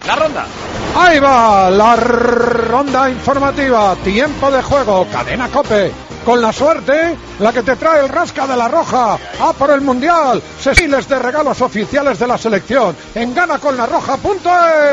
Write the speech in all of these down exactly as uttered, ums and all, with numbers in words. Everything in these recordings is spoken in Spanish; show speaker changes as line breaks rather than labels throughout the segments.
La ronda.
Ahí va la ronda informativa. Tiempo de juego. Cadena COPE. Con la suerte, la que te trae el Rasca de la Roja. ¡A por el Mundial! Miles de regalos oficiales de la selección en gana con la roja punto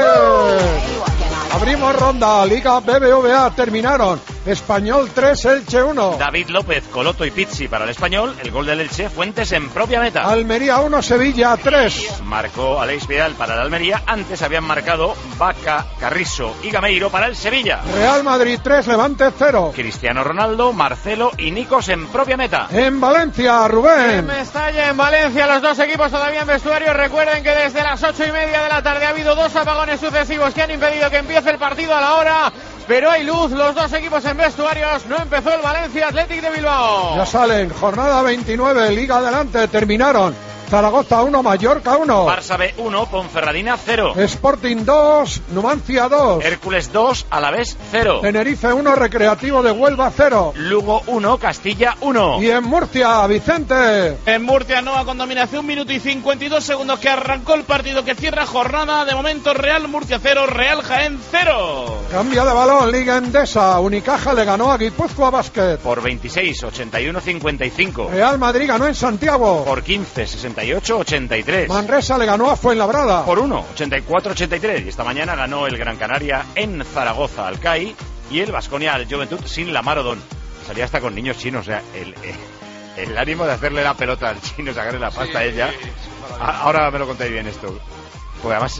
es. Abrimos ronda. Liga B B V A terminaron. Español tres, Elche uno.
David López, Coloto y Pizzi para el Español. El gol del Elche, Fuentes en propia meta.
Almería uno, Sevilla tres.
Marcó Aleix Vidal para el Almería. Antes habían marcado Vaca, Carrizo y Gameiro para el Sevilla.
Real Madrid tres, Levante cero.
Cristiano Ronaldo, Marcelo y Nikos en propia meta.
En Valencia, Rubén.
En Mestalla, en Valencia, los dos equipos todavía en vestuario. Recuerden que desde las ocho y media de la tarde ha habido dos apagones sucesivos que han impedido que empiece el partido a la hora. Pero hay luz, los dos equipos en vestuarios. No empezó el Valencia Athletic de Bilbao.
Ya salen, jornada veintinueve, Liga adelante, terminaron. Zaragoza uno, Mallorca uno.
Barça B uno, Ponferradina cero.
Sporting dos, Numancia dos.
Hércules dos, Alavés cero.
Tenerife uno, Recreativo de Huelva cero.
Lugo uno, Castilla uno.
Y en Murcia, Vicente.
En Murcia, Nova con dominación, un minuto y cincuenta y dos segundos que arrancó el partido que cierra jornada. De momento, Real Murcia cero, Real Jaén cero.
Cambia de balón, Liga Endesa. Unicaja le ganó a Guipúzcoa Basket.
Por veintiséis, ochenta y uno, cincuenta y cinco.
Real Madrid ganó en Santiago.
Por quince, sesenta y ocho, ochenta y tres.
Manresa le ganó a Fuenlabrada.
Por uno, ochenta y cuatro, ochenta y tres. Y esta mañana ganó el Gran Canaria en Zaragoza al C A I y el Baskonia al Juventud sin la Marodón. Salía hasta con niños chinos, o sea, el, el, el ánimo de hacerle la pelota al chino, sacarle la pasta sí, a ella. Sí, ahora me lo contáis bien esto. Porque además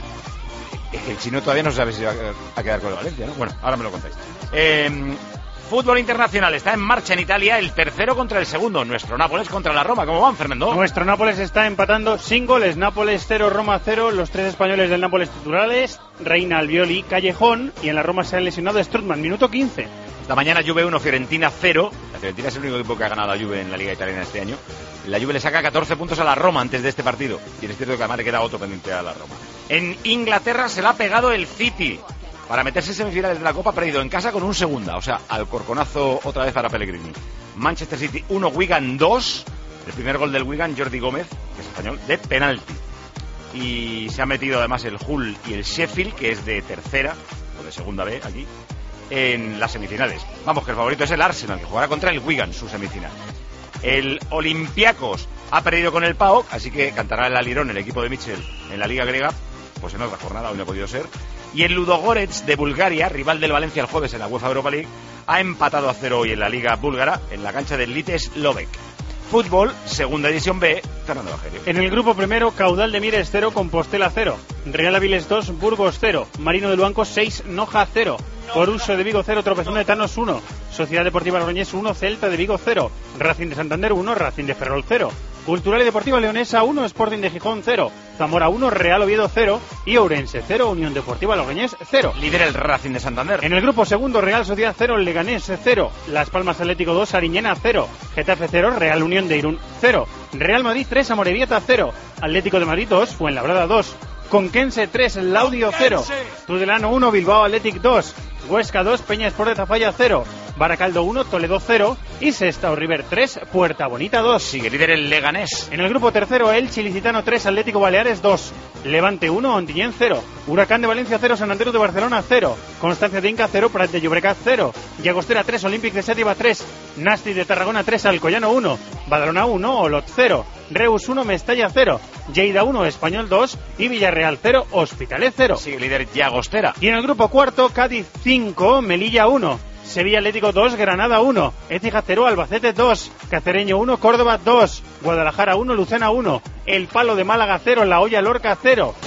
el chino todavía no sabe si va a quedar con el Valencia, ¿no? Bueno, ahora me lo contáis. Eh, Fútbol internacional, está en marcha en Italia el tercero contra el segundo. Nuestro Nápoles contra la Roma. ¿Cómo van, Fernando?
Nuestro Nápoles está empatando sin goles. Nápoles cero, Roma cero. Los tres españoles del Nápoles titulares, Reina, Albiol y Callejón. Y en la Roma se ha lesionado Strootman, minuto quince.
Esta mañana Juve uno, Fiorentina cero. La Fiorentina es el único equipo que ha ganado a Juve en la Liga Italiana este año. La Juve le saca catorce puntos a la Roma antes de este partido. Y es cierto que además le queda otro pendiente a la Roma. En Inglaterra se le ha pegado el City. Para meterse en semifinales de la Copa, ha perdido en casa con un segunda, o sea, al corconazo otra vez para Pellegrini. Manchester City uno, Wigan dos. El primer gol del Wigan, Jordi Gómez, que es español, de penalti. Y se ha metido además el Hull y el Sheffield, que es de tercera, o de segunda B aquí, en las semifinales. Vamos, que el favorito es el Arsenal, que jugará contra el Wigan, su semifinal. El Olympiacos ha perdido con el P A O K, así que cantará el alirón el equipo de Mitchell en la Liga griega, pues en otra jornada, hoy no ha podido ser. Y el Ludogorets de Bulgaria, rival del Valencia el jueves en la UEFA Europa League, ha empatado a cero hoy en la Liga búlgara, en la cancha del Lites Lovec. Fútbol, segunda división B, Fernando Bajerio.
En el grupo primero, Caudal de Mieres cero, Compostela cero. Real Avilés dos, Burgos cero. Marino del Banco seis, Noja cero. Coruso de Vigo cero, Tropezón de Tanos uno. Sociedad Deportiva Logroñés uno, Celta de Vigo cero. Racing de Santander uno, Racing de Ferrol cero. Cultural y Deportiva Leonesa uno, Sporting de Gijón cero. Zamora uno, Real Oviedo cero. Y Ourense cero, Unión Deportiva Logroñés cero.
Líder el Racing de Santander.
En el grupo segundo, Real Sociedad cero, Leganés cero. Las Palmas Atlético dos, Ariñena cero. Getafe cero, Real Unión de Irún cero. Real Madrid tres, Amorebieta cero. Atlético de Madrid dos, Fuenlabrada dos. Conquense tres, Laudio cero. Tudelano uno, Bilbao Athletic dos. Huesca dos, Peña Sport de Tafalla cero. Baracaldo uno, Toledo cero. Y Sestao River tres, Puerta Bonita dos.
Sigue líder el Leganés.
En el grupo tercero, Elche Ilicitano tres, Atlético Baleares dos. Levante uno, Ontinyent cero. Huracán de Valencia cero, San Andreu de Barcelona cero. Constancia de Inca cero, Prat de Llobregat cero. Llagostera tres, Olímpic de Sètiva tres. Nasti de Tarragona tres, Alcoyano uno. Badalona uno, Olot cero. Reus uno, Mestalla cero. Lleida uno, Español dos. Y Villarreal cero, Hospitalet cero.
Sigue líder Llagostera.
Y en el grupo cuarto, Cádiz cinco, Melilla uno. Sevilla Atlético dos, Granada uno, Écija cero, Albacete dos, Cacereño uno, Córdoba dos, Guadalajara uno, Lucena uno, El Palo de Málaga cero, La Hoya Lorca cero,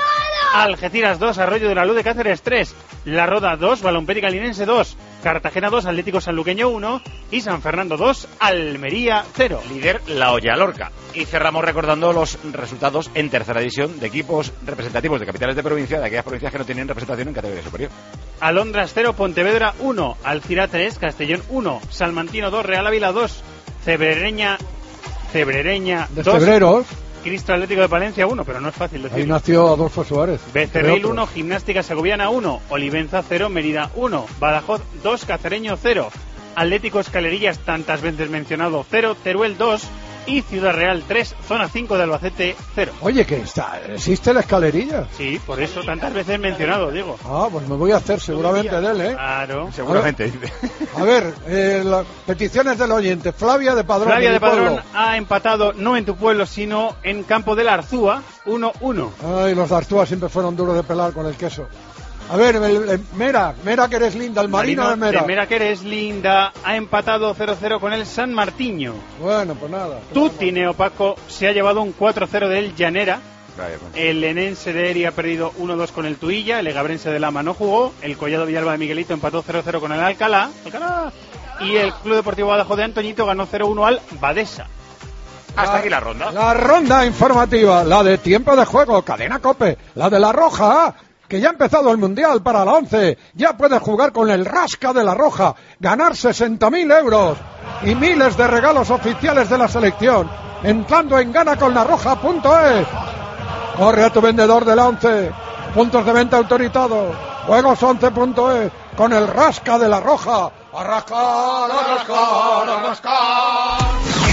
Algeciras dos, Arroyo de la Luz de Cáceres tres, La Roda dos, Balompédica Linense dos, Cartagena dos, Atlético Sanluqueño uno y San Fernando dos, Almería cero.
Líder La Hoya Lorca. Y cerramos recordando los resultados en tercera división de equipos representativos de capitales de provincia, de aquellas provincias que no tienen representación en categoría superior.
Alondras cero, Pontevedra uno, Alcira tres, Castellón uno, Salmantino dos, Real Ávila dos, Cebrereña Cebrereña
de
dos,
Cebreros.
Cristo Atlético de Palencia uno, pero no es fácil decirlo.
Ahí nació Adolfo Suárez.
Becerril uno, Gimnástica Segoviana uno, Olivenza cero, Mérida uno, Badajoz dos, Cacereño cero, Atlético Escalerillas, tantas veces mencionado cero, Teruel dos, y Ciudad Real tres, zona cinco de Albacete cero.
Oye, que está, ¿existe la escalerilla?
Sí, por eso tantas veces mencionado, digo.
Ah, pues me voy a hacer seguramente de él, ¿eh?
Claro.
Seguramente.
A ver, eh, las peticiones del oyente. Flavia de Padrón.
Flavia
de,
de Padrón
pueblo.
ha empatado no en tu pueblo, sino en Campo de la Arzúa, uno uno.
Ay, los de Arzúa siempre fueron duros de pelar con el queso. A ver, el, el, Mera, Mera que eres linda, el Marino, Marino de Mera.
De Mera que eres linda, ha empatado cero cero con el San Martiño.
Bueno, pues nada.
Tutti Neopaco se ha llevado un cuatro cero del Llanera. El Enense de Eri ha perdido uno dos con el Tuilla. El Egabrense de Lama no jugó. El Collado Villalba de Miguelito empató cero cero con el Alcalá. Alcalá. Y el Club Deportivo Badajoz de Antoñito ganó cero uno al Badesa.
Hasta aquí la ronda.
La ronda informativa, la de tiempo de juego, Cadena COPE, la de La Roja, que ya ha empezado el Mundial para la once, ya puedes jugar con el Rasca de La Roja, ganar sesenta mil euros y miles de regalos oficiales de la selección, entrando en ganaconlarroja punto es. Corre a tu vendedor de la once, puntos de venta autorizados, juegos once punto es, con el Rasca de La Roja. ¡Arrascar, arrascar, arrascar!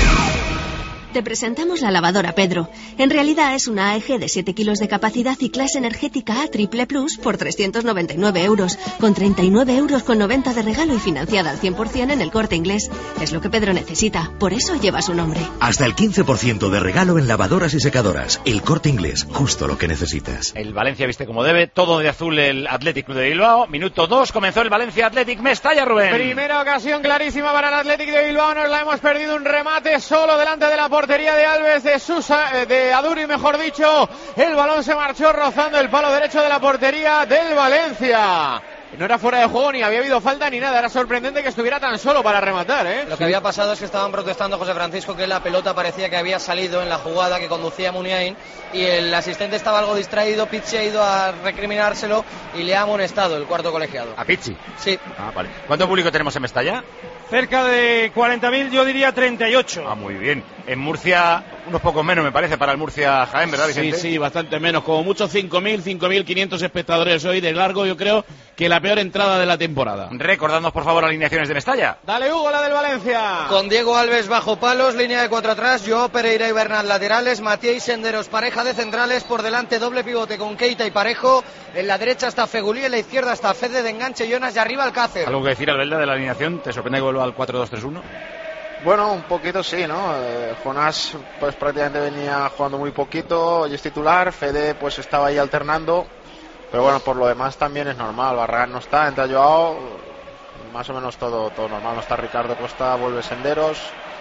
Te presentamos la lavadora Pedro. En realidad es una A E G de siete kilos de capacidad y clase energética A Triple Plus por trescientos noventa y nueve euros, con treinta y nueve euros con noventa de regalo y financiada al cien por ciento en el Corte Inglés. Es lo que Pedro necesita, por eso lleva su nombre.
Hasta el quince por ciento de regalo en lavadoras y secadoras. El Corte Inglés, justo lo que necesitas.
El Valencia viste como debe, todo de azul el Athletic Club de Bilbao. Minuto dos, comenzó el Valencia Athletic Mestalla, Rubén.
Primera ocasión clarísima para el Athletic de Bilbao, nos la hemos perdido, un remate solo delante de la portería de Alves, de Susa, de Aduri mejor dicho. El balón se marchó rozando el palo derecho de la portería del Valencia. No era fuera de juego, ni había habido falta ni nada. Era sorprendente que estuviera tan solo para rematar, ¿eh?
Lo que había pasado es que estaban protestando, José Francisco, que la pelota parecía que había salido en la jugada que conducía Muniain y el asistente estaba algo distraído. Pizzi ha ido a recriminárselo y le ha amonestado el cuarto colegiado.
¿A Pizzi?
Sí.
Ah, vale. ¿Cuánto público tenemos en Mestalla?
Cerca de cuarenta mil, yo diría treinta y ocho.
Ah, muy bien. En Murcia, unos pocos menos, me parece, para el Murcia Jaén, ¿verdad, Vicente?
Sí, sí, bastante menos. Como mucho cinco mil, cinco mil quinientos espectadores hoy. De largo, yo creo que la peor entrada de la temporada.
Recordadnos, por favor, alineaciones de Mestalla.
Dale, Hugo, la del Valencia.
Con Diego Alves bajo palos, línea de cuatro atrás, Joao Pereira y Bernat laterales, Matías Senderos, pareja de centrales, por delante doble pivote con Keita y Parejo, en la derecha está Fegulí, en la izquierda está Fede de enganche, Jonas y arriba Alcácer.
¿Algo que decir, Albelda, de la alineación? ¿Te sorprende que vuelva al cuatro dos tres uno?
Bueno, un poquito sí, ¿no? Eh, Jonás pues prácticamente venía jugando muy poquito, hoy es titular, Fede pues estaba ahí alternando, pero bueno, por lo demás también es normal, Barragán no está, entra Joao, más o menos todo, todo normal, no está Ricardo Costa, vuelve Senderos,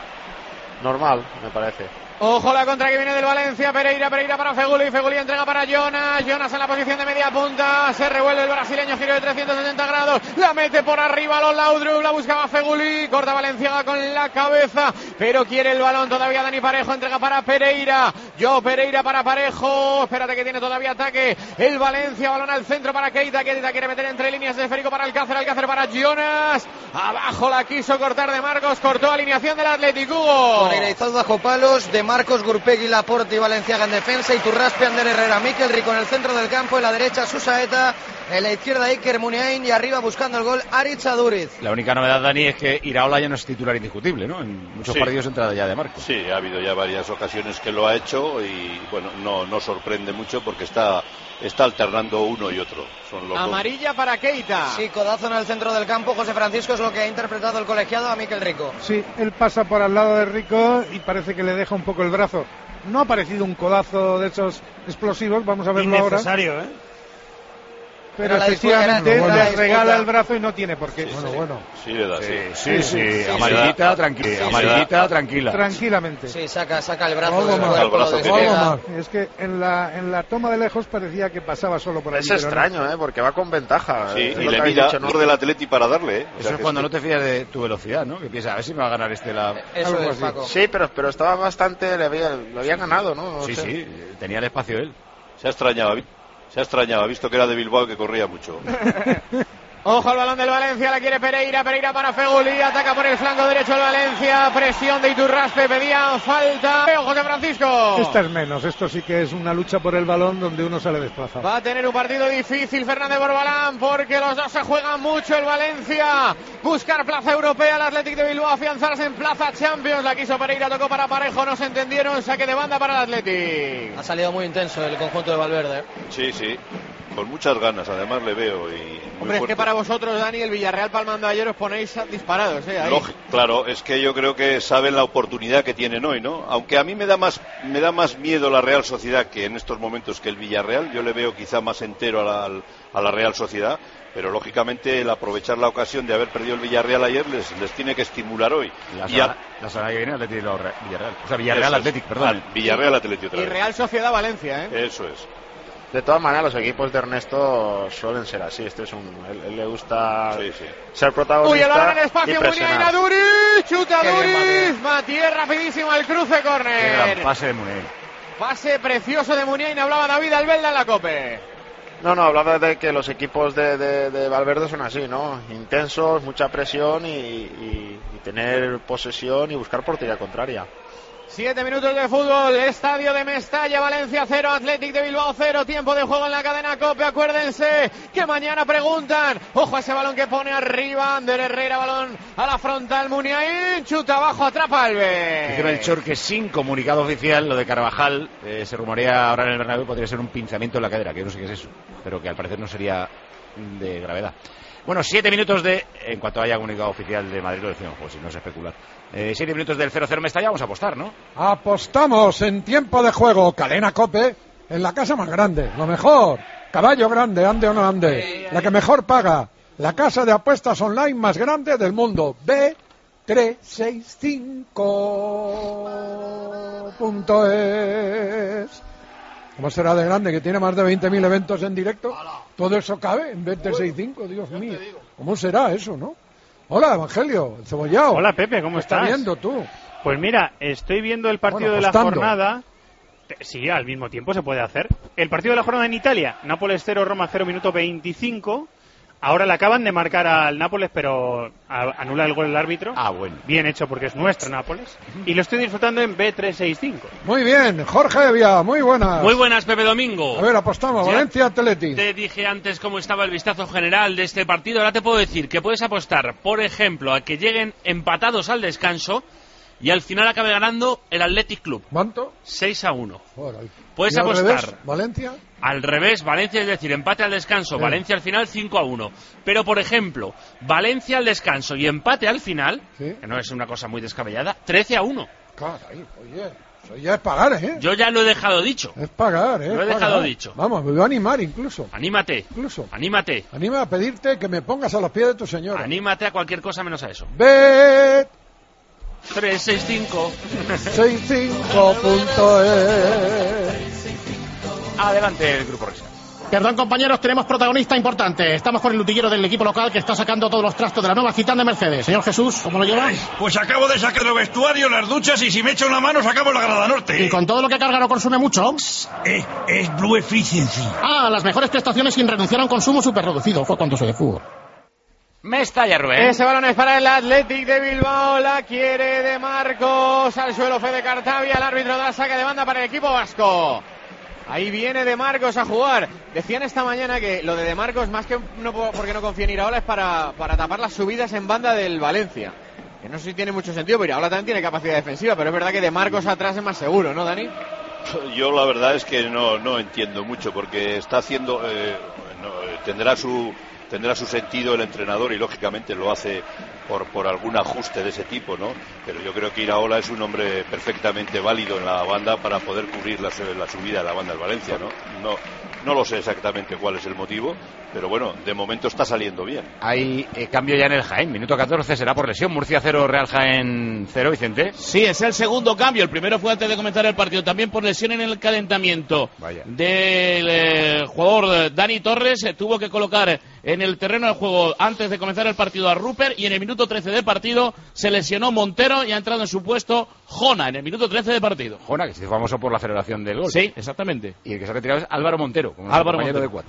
normal, me parece.
Ojo la contra que viene del Valencia, Pereira, Pereira para Feguli, Feguli entrega para Jonas, Jonas en la posición de media punta, se revuelve el brasileño, giro de trescientos setenta grados, la mete por arriba los Laudrup, la buscaba Feguli, corta Valenciaga con la cabeza, pero quiere el balón todavía Dani Parejo, entrega para Pereira, yo Pereira para Parejo, espérate que tiene todavía ataque, el Valencia, balón al centro para Keita, Keita quiere meter entre líneas de esférico para Alcácer, Alcácer para Jonas, abajo la quiso cortar de Marcos, cortó alineación del Atlético.
Moreira y Zaz bajo palos, de Marcos, Gurpegui, Laporte y Valenciaga en defensa, y Turraspe, Ander Herrera, Miquel Rico en el centro del campo, en la derecha Susaeta, en la izquierda Iker Muniain y arriba buscando el gol Aritz Aduriz.
La única novedad, Dani, es que Iraola ya no es titular indiscutible, ¿no? En muchos sí. partidos entra ya de Marcos.
Sí, ha habido ya varias ocasiones que lo ha hecho y bueno, no, no sorprende mucho porque está, está alternando uno y otro. Son los
Amarilla dos. Para Keita.
Sí, codazo en el centro del campo, José Francisco, es lo que ha interpretado el colegiado a Miquel Rico.
Sí, él pasa por al lado de Rico y parece que le deja un poco el brazo. No ha parecido un codazo de esos explosivos, vamos a verlo ahora.
Innecesario, ¿eh?
Pero, pero efectivamente bueno, le regala el brazo y no tiene por qué.
Sí,
bueno,
sí.
bueno.
Sí, le da, sí.
Sí, sí, sí, sí. Amarillita, sí, tranquila. Sí, amarillita, sí, tranquila.
Tranquilamente.
Sí, saca, saca el brazo.
Algo
del
más.
cuerpo,
el brazo
que es que en la, en la toma de lejos parecía que pasaba solo por ahí.
Es extraño, no. ¿eh? Porque va con ventaja.
Sí,
es
y le mira dicho, ¿no? del Atleti para darle, ¿eh?
O sea, eso es cuando es que... no te fías de tu velocidad, ¿no? Que piensas, a ver si me va a ganar este la...
Eso es, Paco.
Sí, pero, pero estaba bastante, le había, lo había ganado, ¿no? no
sí,
sé.
sí, tenía el espacio él.
Se ha extrañado, se ha extrañado, ha visto que era de Bilbao y que corría mucho.
Ojo al balón del Valencia, la quiere Pereira, Pereira para Feguli, ataca por el flanco derecho el Valencia, presión de Iturraspe, pedían falta. Ojo de Francisco.
Esta es menos, esto sí que es una lucha por el balón donde uno sale desplazado.
Va a tener un partido difícil Fernández Borbalán porque los dos se juegan mucho. El Valencia buscar plaza europea, el Athletic de Bilbao afianzarse en plaza Champions. La quiso Pereira, tocó para Parejo, no se entendieron, saque de banda para el Athletic.
Ha salido muy intenso el conjunto de Valverde.
Sí, sí, con muchas ganas, además le veo. Y
Hombre, es que para vosotros, Dani, el Villarreal palmando ayer os ponéis disparados, ¿eh? Ahí.
Lógico, claro, es que yo creo que saben la oportunidad que tienen hoy, ¿no? Aunque a mí me da más me da más miedo la Real Sociedad que en estos momentos que el Villarreal. Yo le veo quizá más entero a la, a la Real Sociedad, pero lógicamente el aprovechar la ocasión de haber perdido el Villarreal ayer les, les tiene que estimular hoy.
La
y
semana,
a...
la semana que viene Athletic Villarreal. O sea, Villarreal Athletic, perdón.
Ah, Villarreal Athletic otra
Y
vez.
Real Sociedad Valencia, ¿eh?
Eso es.
De todas maneras, los equipos de Ernesto suelen ser así. Este es un, él, él le gusta
sí, sí.
ser protagonista.
Uy, el balón en el espacio,
y presionar.
Muniain, Duriz, chuta
Qué bien,
Duriz, Matías rapidísimo al cruce,
Qué
córner.
gran pase de Muniain.
Pase precioso de Muniain, hablaba David Albelda en la COPE.
No, no, hablaba de que los equipos de, de, de Valverde son así, ¿no? Intensos, mucha presión y, y, y tener posesión y buscar portería contraria.
Siete minutos de fútbol, estadio de Mestalla, Valencia cero, Athletic de Bilbao cero, tiempo de juego en la cadena COPE. Acuérdense que mañana preguntan, ojo a ese balón que pone arriba Ander Herrera, balón a la frontal, Muniain, chuta abajo, atrapa Alves.
Dice Melchor que sin comunicado oficial lo de Carvajal, eh, se rumorea ahora en el Bernabéu, podría ser un pinzamiento en la cadera, que yo no sé qué es eso, pero que al parecer no sería de gravedad. Bueno, siete minutos de... En cuanto haya comunicado oficial de Madrid, lo decimos, pues si no es especular. Eh, siete minutos del cero cero Mestalla, vamos a apostar, ¿no?
Apostamos en tiempo de juego. Cadena COPE en la casa más grande. Lo mejor. Caballo grande, ande o no ande. La que mejor paga. La casa de apuestas online más grande del mundo. B trescientos sesenta y cinco punto es. ¿Cómo será de grande? Que tiene más de veinte mil eventos en directo. ¿Todo eso cabe en B trescientos sesenta y cinco? Dios mío. ¿Cómo será eso, no? Hola, Evangelio, el cebollao.
Hola, Pepe, ¿cómo
¿Qué
estás?
estás viendo tú?
Pues mira, estoy viendo el partido
Bueno,
de la
apostando.
jornada. Sí, al mismo tiempo se puede hacer. El partido de la jornada en Italia, Nápoles cero, Roma cero, minuto veinticinco. Ahora le acaban de marcar al Nápoles, pero a- anula el gol el árbitro.
Ah, bueno.
Bien hecho porque es nuestro Nápoles. Y lo estoy disfrutando en B trescientos sesenta y cinco.
Muy bien, Jorge Evia, muy buenas.
Muy buenas, Pepe Domingo.
A ver, apostamos,
Ya
Valencia Athletic.
Te dije antes cómo estaba el vistazo general de este partido. Ahora te puedo decir que puedes apostar, por ejemplo, a que lleguen empatados al descanso y al final acabe ganando el Athletic Club.
¿Cuánto?
seis a uno.
Joder.
Puedes
¿Y al
apostar.
revés, Valencia.
Al revés, Valencia, es decir, empate al descanso,
Sí.
Valencia al final cinco a uno. Pero, por ejemplo, Valencia al descanso y empate al final,
Sí.
que no es una cosa muy descabellada, trece a uno.
Caray, oye, eso ya es pagar, ¿eh?
Yo ya lo he dejado dicho.
Es pagar, ¿eh?
Lo he
Es
dejado
pagar.
dicho.
Vamos, me voy a animar incluso.
Anímate,
Incluso.
anímate,
Anima a pedirte que me pongas a los pies de tu señora.
anímate a cualquier cosa menos a eso.
B
tres seis cinco.
sesenta y cinco punto es.
Adelante el Grupo Risa.
Perdón, compañeros, tenemos protagonista importante. Estamos con el lutillero del equipo local que está sacando todos los trastos de la nueva Citán de Mercedes. Señor Jesús, ¿cómo lo lleva?
Pues acabo de sacar el vestuario, las duchas y si me echo una mano sacamos la grada norte.
¿Y con todo lo que carga no consume mucho?
Eh, es Blue Efficiency.
Ah, las mejores prestaciones sin renunciar a un consumo súper reducido. Fue cuando se de fútbol.
Mestalla, Rubén.
Ese balón es para el Athletic de Bilbao, la quiere de Marcos, al suelo Fede Cartavia, el árbitro da saque de banda para el equipo vasco. Ahí viene De Marcos a jugar. Decían esta mañana que lo de De Marcos, más que no porque no confía en Iraola, es para, para tapar las subidas en banda del Valencia. Que no sé si tiene mucho sentido, pero Iraola también tiene capacidad defensiva, pero es verdad que De Marcos atrás es más seguro, ¿no, Dani?
Yo la verdad es que no, no entiendo mucho porque está haciendo, eh, no, tendrá su tendrá su sentido el entrenador y lógicamente lo hace por, por algún ajuste de ese tipo, ¿no? Pero yo creo que Iraola es un hombre perfectamente válido en la banda para poder cubrir la, la subida de la banda del Valencia, ¿no? No, no lo sé exactamente cuál es el motivo, pero bueno, de momento está saliendo bien.
Hay eh, cambio ya en el Jaén, minuto catorce, será por lesión. Murcia cero, Real Jaén cero, Vicente.
Sí, es el segundo cambio. El primero fue antes de comenzar el partido, también por lesión en el calentamiento.
Vaya.
Del eh, jugador eh, Dani Torres. Eh, tuvo que colocar en el terreno de juego antes de comenzar el partido a Rupert, y en el minuto trece de partido se lesionó Montero y ha entrado en su puesto Jona en el minuto trece de partido.
Jona, que se hizo famoso por la celebración del gol.
Sí, exactamente.
Y el que se ha retirado es Álvaro Montero, como
Álvaro
compañero
Montero.
de cuatro.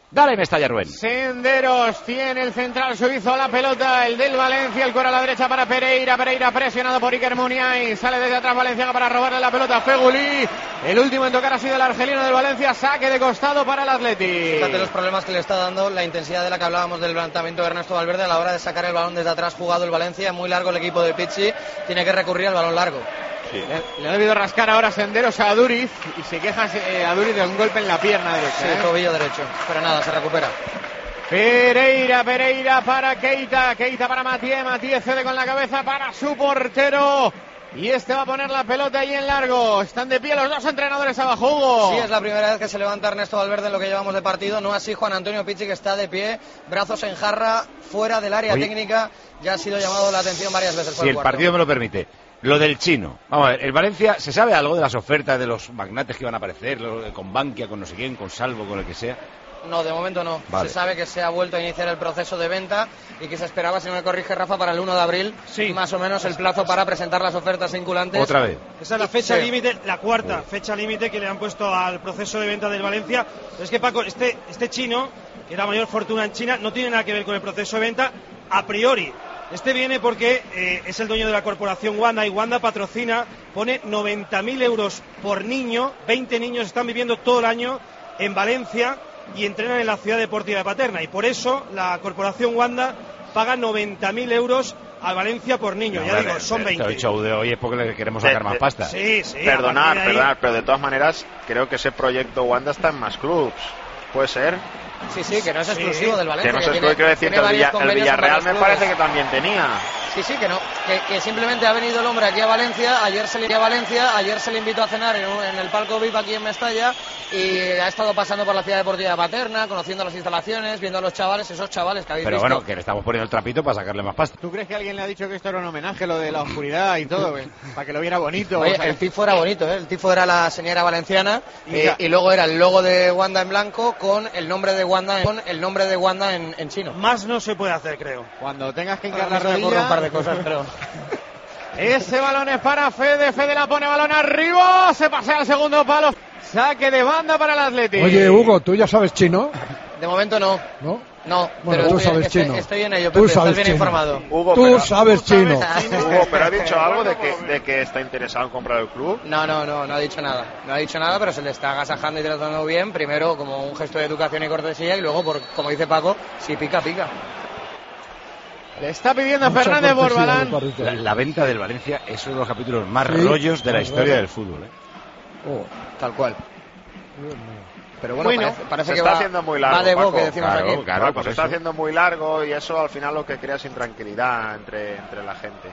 Dale, Mestalla, Rubén.
Senderos tiene el central suizo la pelota, el del Valencia, el cuero a la derecha para Pereira, Pereira presionado por Iker Muniain, sale desde atrás Valenciaga para robarle la pelota a Feguli, el último en tocar ha sido el argelino del Valencia, saque de costado para el Atleti.
Fíjate los problemas que le está dando la intensidad de la que hablábamos del planteamiento de Ernesto Valverde a la hora de sacar el balón desde atrás jugado el Valencia, muy largo el equipo de Pizzi, tiene que recurrir al balón largo.
Sí. Le, le ha debido rascar ahora Senderos a Aduriz y se queja eh, Aduriz de un golpe en la pierna derecha.
Sí,
¿eh?
tobillo derecho, pero nada, se recupera.
Pereira, Pereira para Keita, Keita para Mathieu, Mathieu cede con la cabeza para su portero. Y este va a poner la pelota ahí en largo. Están de pie los dos entrenadores abajo, Hugo.
Sí, es la primera vez que se levanta Ernesto Valverde en lo que llevamos de partido. No así Juan Antonio Pizzi, que está de pie, brazos en jarra, fuera del área
Oye.
técnica. Ya ha sido llamado la atención varias veces por
Si
el
el partido me lo permite. Lo del chino. Vamos a ver, el Valencia, ¿se sabe algo de las ofertas de los magnates que van a aparecer? Lo- Con Bankia, con no sé quién, con Salvo, con el que sea.
No, de momento no.
Vale.
Se sabe que se ha vuelto a iniciar el proceso de venta y que se esperaba, si no me corrige Rafa, para el uno de abril,
Sí.
más o menos el plazo para presentar las ofertas vinculantes.
Otra vez.
Esa es la fecha
Sí.
límite, la cuarta fecha límite que le han puesto al proceso de venta del Valencia. Pero es que, Paco, este, este chino, que era mayor fortuna en China, no tiene nada que ver con el proceso de venta a priori. Este viene porque eh, es el dueño de la corporación Wanda y Wanda patrocina, pone noventa mil euros por niño, veinte niños están viviendo todo el año en Valencia y entrenan en la ciudad deportiva de Paterna. Y por eso la corporación Wanda paga noventa mil euros al Valencia por niño.
No,
Ya
hombre,
digo, son
el-
veinte.
El show de hoy es porque le queremos
De-
sacar más
de-
pasta.
Sí, sí.
Perdonar,
a partir de ahí-
perdonar, pero de todas maneras creo que ese proyecto Wanda está en más clubs. ¿Puede ser?
Sí, sí, que no es
Sí.
exclusivo del Valencia.
Que no
que
se
tiene-
puede quiero decir
tiene
que el,
varios
Villa- el
convenios con
Villarreal
varios
me
clubes.
parece que también tenía.
Sí, sí, que no, que, que simplemente ha venido el hombre aquí a Valencia, ayer se le a Valencia, ayer se le invitó a cenar en, un- en el palco V I P aquí en Mestalla y ha estado pasando por la ciudad deportiva de Paterna, conociendo las instalaciones, viendo a los chavales, esos chavales que habéis
Pero
visto.
bueno, que le estamos poniendo el trapito para sacarle más pasta.
¿Tú crees que alguien le ha dicho que esto era un homenaje, lo de la oscuridad y todo, güey? Para que lo viera bonito.
Oye,
o sea,
el tifo era bonito, ¿eh? El tifo era la señora valenciana
Y
eh,
ya.
y luego era el logo de Wanda en blanco con el nombre de Wanda en, con el nombre de Wanda en, en chino.
Más no se puede hacer, creo.
Cuando tengas que hincar
Ahora
la
se me ocurre
rodilla...
un par de cosas, pero...
Ese balón es para Fede, Fede la pone balón arriba, se pasea al segundo palo. Saque de banda para el Atleti.
Oye, Hugo, ¿tú ya sabes chino?
De momento no.
¿No?
No,
Bueno,
pero
tú
estoy,
sabes
estoy-
chino.
estoy en ello,
Tú
Pepe,
sabes
estás bien
chino.
informado.
Hugo,
Tú
pero,
sabes chino.
Hugo, pero ha dicho algo de que, de que está interesado en comprar el club.
No, no, no, no ha dicho nada. No ha dicho nada, pero se le está agasajando y tratando bien. Primero como un gesto de educación y cortesía y luego, por, como dice Paco, si pica, pica.
Le está pidiendo
Mucha
Fernández
cortesía
Borbalán.
me parece.
La, la venta del Valencia es uno de los capítulos más
Sí,
rollos de la
más
historia
rollo.
del fútbol. ¿eh?
Oh,
Tal cual.
Dios mío.
Pero bueno,
Bueno,
parece, parece
se
que
está
va,
haciendo muy largo,
va de
Paco.
boque, decimos
Claro,
aquí.
claro,
Paco,
por
se está
eso.
haciendo muy largo y eso al final lo que crea es intranquilidad entre, entre la gente.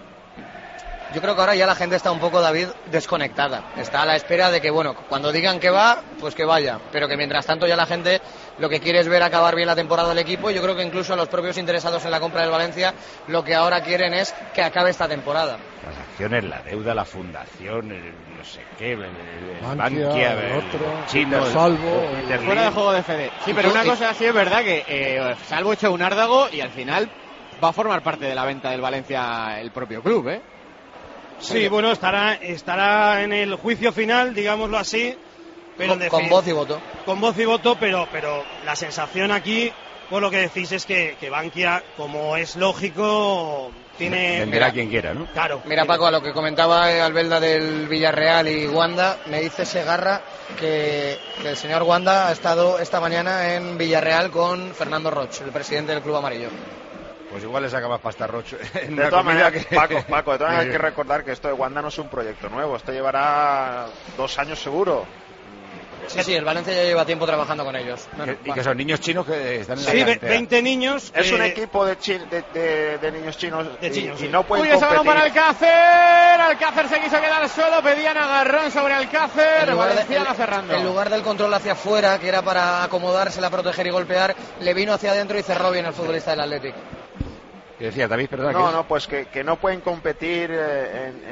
Yo creo que ahora ya la gente está un poco, David, desconectada. Está a la espera de que, bueno, cuando digan que va, pues que vaya. Pero que mientras tanto ya la gente lo que quiere es ver acabar bien la temporada del equipo. Y yo creo que incluso los propios interesados en la compra del Valencia lo que ahora quieren es que acabe esta temporada.
Las acciones, la deuda, la fundación, el no sé qué, el, el
Bankia,
Bankia,
el
el
otro,
chino, el-
Salvo,
el
el-
Peter
Fuera de
Lim.
juego de Fede. Sí, pero una cosa sí es verdad que eh, Salvo hecho un árdago y al final va a formar parte de la venta del Valencia el propio club, ¿eh?
Sí, bueno, estará, estará en el juicio final, digámoslo así. Pero
Con,
en
con
defin-
voz y voto.
Con voz y voto, pero, pero la sensación aquí, por lo que decís, es que, que Bankia, como es lógico, tiene...
Venderá a quien quiera, ¿no?
Claro.
Mira, Paco, a lo que comentaba eh, Albelda del Villarreal y Wanda, me dice Segarra que, que el señor Wanda ha estado esta mañana en Villarreal con Fernando Roch, el presidente del Club Amarillo.
Pues igual le saca más pasta Rocho en
De
una
todas
comida
maneras,
que...
Paco, Paco, de todas maneras hay que recordar que esto de Wanda no es un proyecto nuevo, esto llevará dos años seguro.
Sí, sí, el Valencia ya lleva tiempo trabajando con ellos. No, no,
Y
va.
que son niños chinos que están en
Sí,
la
ve-
cantera.
veinte niños.
Es un
eh,
equipo de, chi- de, de- de niños chinos,
De
y-
chinos,
y,
sí.
no pueden
Uy, ese balón para
competir.
Alcácer. Alcácer se quiso quedar solo. Pedían agarrón sobre Alcácer.
En lugar, de-
Valenciaga
en-
cerrando.
en lugar del control hacia afuera, que era para acomodársela, proteger y golpear, le vino hacia adentro y cerró bien el futbolista del Athletic.
¿Qué decía David? Perdona,
No,
¿qué
no, pues que, que no pueden competir eh, en, en-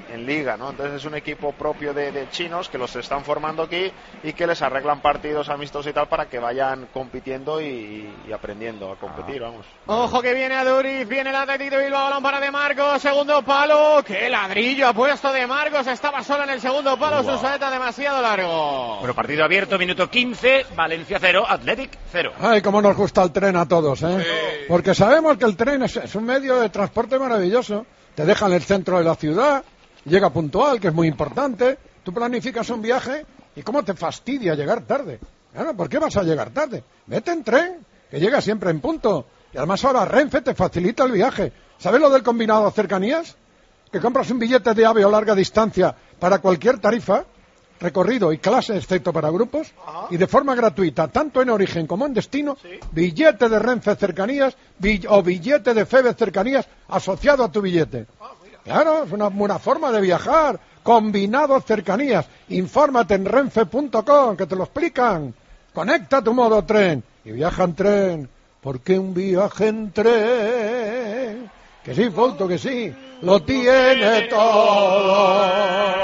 en liga, ¿no? Entonces es un equipo propio de, de chinos que los están formando aquí y que les arreglan partidos amistosos y tal para que vayan compitiendo y, y aprendiendo a competir, vamos.
Ojo que viene a Duriz, viene el Athletic de Bilbao, balón para De Marcos, segundo palo, qué ladrillo ha puesto De Marcos, estaba solo en el segundo palo, wow. Su saeta demasiado largo.
Bueno, partido abierto, minuto quince, Valencia cero, Athletic cero.
Ay, cómo nos gusta el tren a todos, ¿eh? Sí. Porque sabemos que el tren es, es un medio de transporte maravilloso. Te deja en el centro de la ciudad, llega puntual, que es muy importante. Tú planificas un viaje y cómo te fastidia llegar tarde. Claro, ¿por qué vas a llegar tarde? Vete en tren, que llega siempre en punto. Y además ahora Renfe te facilita el viaje. ¿Sabes lo del combinado cercanías? Que compras un billete de AVE o larga distancia para cualquier tarifa, recorrido y clase, excepto para grupos, ajá, y de forma gratuita, tanto en origen como en destino, sí, billete de Renfe cercanías bill- o billete de Feve cercanías asociado a tu billete. Ah, claro, es una buena forma de viajar. Combinado cercanías. Infórmate en renfe punto com, que te lo explican. Conecta tu modo tren y viaja en tren. Porque un viaje en tren, que sí, Fouto, que sí, lo tiene todo.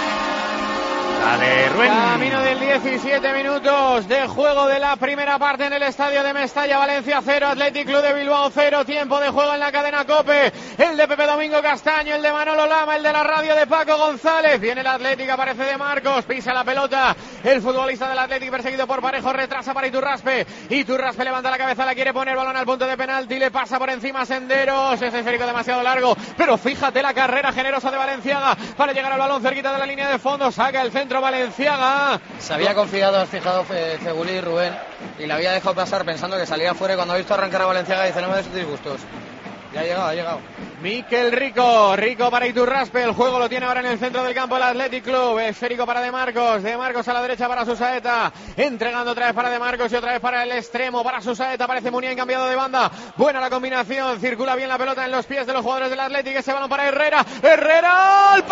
Dale, Rubén.
Camino del diecisiete minutos de juego de la primera parte en el estadio de Mestalla. Valencia cero, Athletic Club de Bilbao cero. Tiempo de juego en la cadena COPE. El de Pepe Domingo Castaño, el de Manolo Lama, el de la radio de Paco González. Viene el Athletic, aparece De Marcos, pisa la pelota. El futbolista del Athletic perseguido por Parejo, retrasa para Iturraspe. Iturraspe levanta la cabeza, la quiere poner, balón al punto de penalti, le pasa por encima Senderos. Ese esférico demasiado largo, pero fíjate la carrera generosa de Valenciaga para llegar al balón cerquita de la línea de fondo. Saca el centro Valenciaga.
Se había confiado, has fijado, Fegulí, Rubén, y le había dejado pasar pensando que salía fuera, y cuando ha visto arrancar a Valenciaga dice: no me des disgustos. Ya ha llegado, ha llegado.
Miquel Rico, Rico para Iturraspe, el juego lo tiene ahora en el centro del campo el Athletic Club, esférico para De Marcos, De Marcos a la derecha para Susaeta, entregando otra vez para De Marcos y otra vez para el extremo, para Susaeta, aparece Muniain cambiado de banda, buena la combinación, circula bien la pelota en los pies de los jugadores del Athletic, ese balón para Herrera, Herrera al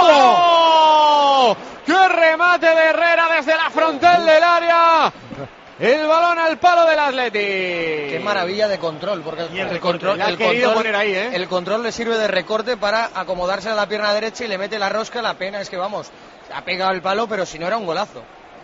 palo, ¡qué remate de Herrera desde la frontal del área! El balón al palo del Athletic.
Qué maravilla de control, porque el,
el,
el control,
el,
el, control
poner ahí, ¿eh?
el control le sirve de recorte para acomodarse a la pierna derecha y le mete la rosca. La pena es que, vamos, ha pegado el palo, pero si no era un golazo.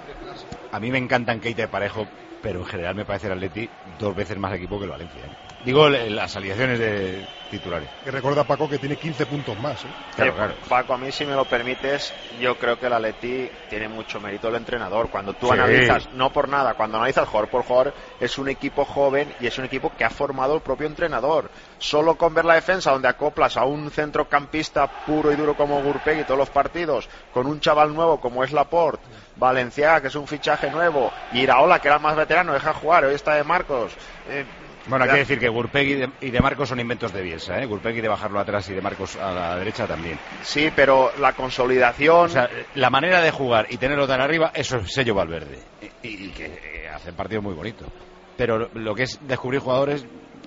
A mí me encantan Keita y Parejo, pero en general me parece el Athletic dos veces más equipo que el Valencia, ¿eh? Digo, las alineaciones de titulares.
Que recuerda, Paco, que tiene quince puntos más, ¿eh?
Claro, claro. Paco, a mí, si me lo permites, yo creo que el Atleti tiene mucho mérito el entrenador. Cuando tú sí. analizas, no por nada, cuando analizas jugador por jugador, es un equipo joven y es un equipo que ha formado el propio entrenador. Solo con ver la defensa, donde acoplas a un centrocampista puro y duro como Gurpegui todos los partidos, con un chaval nuevo como es Laporte, Valenciaga, que es un fichaje nuevo, y Iraola, que era el más veterano, deja jugar, hoy está De Marcos. Eh,
Bueno, hay que decir que Gurpegui y De Marcos son inventos de Bielsa, ¿eh? Gurpegui de bajarlo atrás y De Marcos a la derecha también.
Sí, pero la consolidación...
O sea, la manera de jugar y tenerlo tan arriba, eso es sello Valverde. Y, y que eh, hacen partidos muy bonitos. Pero lo que es descubrir jugadores,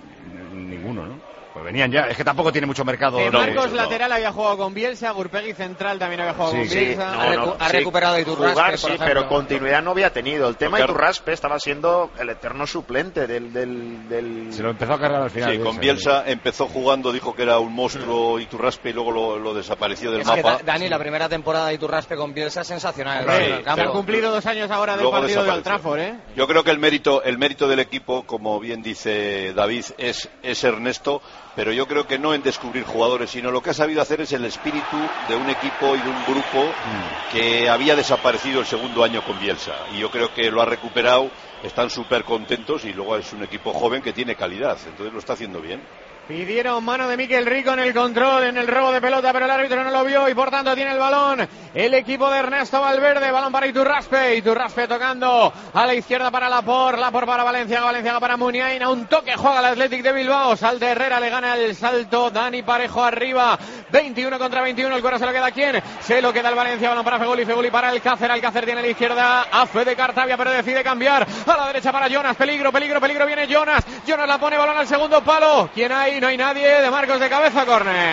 ninguno, ¿no? Pues venían ya, es que tampoco tiene mucho mercado.
De Marcos no, lateral no. había jugado con Bielsa, Gurpegui central también había jugado sí, con
sí,
Bielsa.
No,
ha, recu-
no,
ha
sí,
recuperado a Iturraspe,
jugar,
por
sí,
ejemplo.
pero continuidad no había tenido. El tema
de
Iturraspe estaba siendo el eterno suplente del... del, del...
Se lo empezó a cargar al final.
Sí, con Bielsa empezó jugando, dijo que era un monstruo Iturraspe y luego lo, lo desapareció del
es
mapa.
Que, Dani, la primera temporada de Iturraspe con Bielsa es sensacional.
Sí,
se han cumplido dos años ahora del partido de Old Trafford, ¿eh?
Yo creo que el mérito, el mérito del equipo, como bien dice David, es, es Ernesto, pero yo creo que no en descubrir jugadores, sino lo que ha sabido hacer es el espíritu de un equipo y de un grupo mm. que había desaparecido el segundo año con Bielsa, y yo creo que lo ha recuperado, están súper contentos, y luego es un equipo joven que tiene calidad, entonces lo está haciendo bien.
Pidieron mano de Miquel Rico en el control, en el robo de pelota, pero el árbitro no lo vio y por tanto tiene el balón el equipo de Ernesto Valverde. Balón para Iturraspe, Iturraspe tocando a la izquierda para Laporte, Laporte para Valenciaga, Valenciaga para Muniain. A un toque juega el Athletic de Bilbao, salta Herrera, le gana el salto Dani Parejo arriba, veintiuno contra veintiuno, el cuero se lo queda a quién, se lo queda el Valencia, balón para Feguli, Feguli para Alcácer, Alcácer tiene a la izquierda a Fede Cartavia, pero decide cambiar a la derecha para Jonas, peligro, peligro, peligro, viene Jonas, Jonas la pone, balón al segundo palo, ¿quién hay? No hay nadie, De Marcos de cabeza,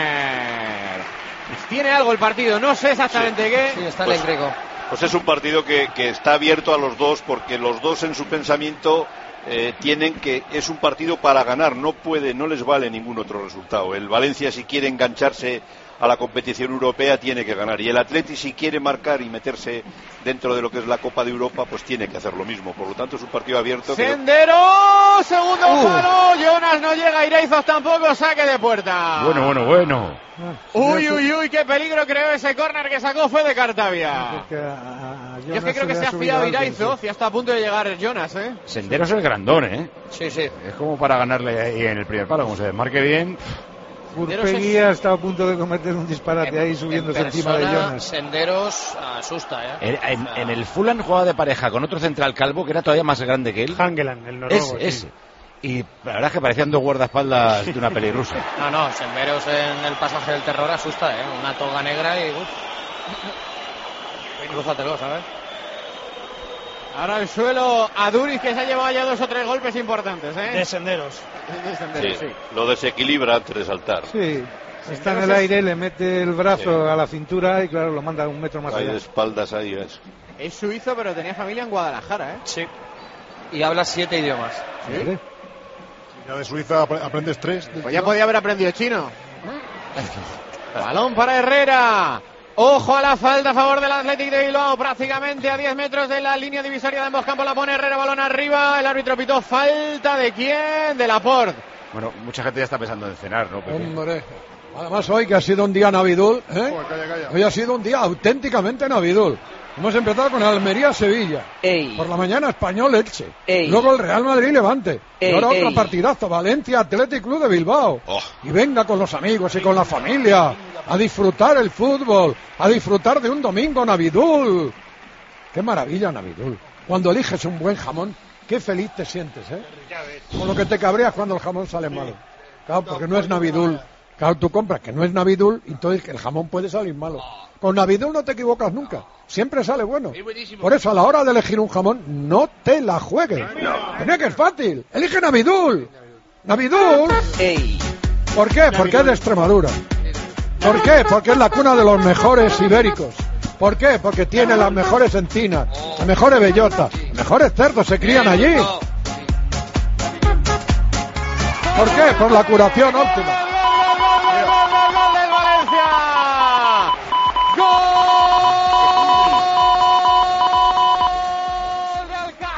córner. Tiene algo el partido, no sé exactamente sí. qué.
Sí, está
pues,
eléctrico.
Pues es un partido que, que está abierto a los dos, porque los dos en su pensamiento eh, tienen que, es un partido para ganar, no puede, no les vale ningún otro resultado. El Valencia, si quiere engancharse a la competición europea, tiene que ganar, y el Atleti, si quiere marcar y meterse dentro de lo que es la Copa de Europa, pues tiene que hacer lo mismo. Por lo tanto, es un partido abierto.
Sendero,
Creo...
segundo
uh.
palo, Jonas no llega, Iraizos tampoco, saque de puerta.
Bueno, bueno, bueno.
Uy, uy, uy, qué peligro creó ese córner que sacó fue de Cartavia.
Es que a, a
Yo es que creo que se ha fiado Iraizos y ya está a punto de llegar Jonas, ¿eh?
Sendero es el grandón, ¿eh?
Sí, sí.
Es como para ganarle ahí en el primer palo, como se desmarque bien.
Urpegui ha estado a punto de cometer un disparate
en,
ahí subiéndose
en
encima de Jonas.
Senderos asusta, ¿eh?
En, en, en el Fulham jugaba de pareja con otro central calvo que era todavía más grande que él.
Hangeland, el noruego.
Ese, ese. Y la verdad es que parecían dos guardaespaldas de una peli rusa.
No, no, Senderos en el pasaje del terror asusta, ¿eh? Una toga negra y... Uf. Crúzatelo, ¿sabes?
Ahora el suelo a Duriz, que se ha llevado ya dos o tres golpes importantes, ¿eh?
De Senderos.
De Senderos,
sí,
sí.
Lo desequilibra antes de saltar.
Sí, está en el aire, le mete el brazo sí. a la cintura y claro, lo manda un metro más
Hay
allá.
de espaldas ahí, es.
Es suizo, pero tenía familia en Guadalajara, ¿eh?
Sí. Y habla siete idiomas.
¿Sí? Ya de Suiza aprendes tres.
Pues ya podía haber aprendido chino. Balón para Herrera. Ojo a la falta a favor del Athletic de Bilbao, prácticamente a diez metros de la línea divisoria de ambos campos. La pone Herrera, balón arriba. El árbitro pitó falta de quién, de Laporte.
Bueno, mucha gente ya está pensando en cenar, ¿no? Pepe?
Hombre, además hoy que ha sido un día navidul, ¿eh?
Oh, calla, calla.
Hoy ha sido un día auténticamente navidul. Hemos empezado con Almería-Sevilla.
Ey.
Por la mañana Español-Elche.
Ey.
Luego el Real Madrid-Levante.
Ey,
y ahora
ey.
otro partidazo, Valencia-Athletic Club de Bilbao.
Oh.
Y venga con los amigos y con la familia a disfrutar el fútbol, a disfrutar de un domingo navidul. Qué maravilla navidul. Cuando eliges un buen jamón, qué feliz te sientes, ¿eh? Con lo que te cabreas cuando el jamón sale malo. Claro, porque no es navidul. Claro, tú compras que no es navidul, entonces el jamón puede salir malo. Con navidul no te equivocas nunca. Siempre sale bueno. Por eso a la hora de elegir un jamón, no te la juegues. No, que es fácil. Elige navidul. Navidul.
Ey.
¿Por qué? Porque es de Extremadura. ¿Por qué? Porque es la cuna de los mejores ibéricos. ¿Por qué? Porque tiene las mejores encinas, las mejores bellotas, los mejores cerdos se crían allí. ¿Por qué? Por la curación óptima.
¡Gol del Valencia! ¡Gol de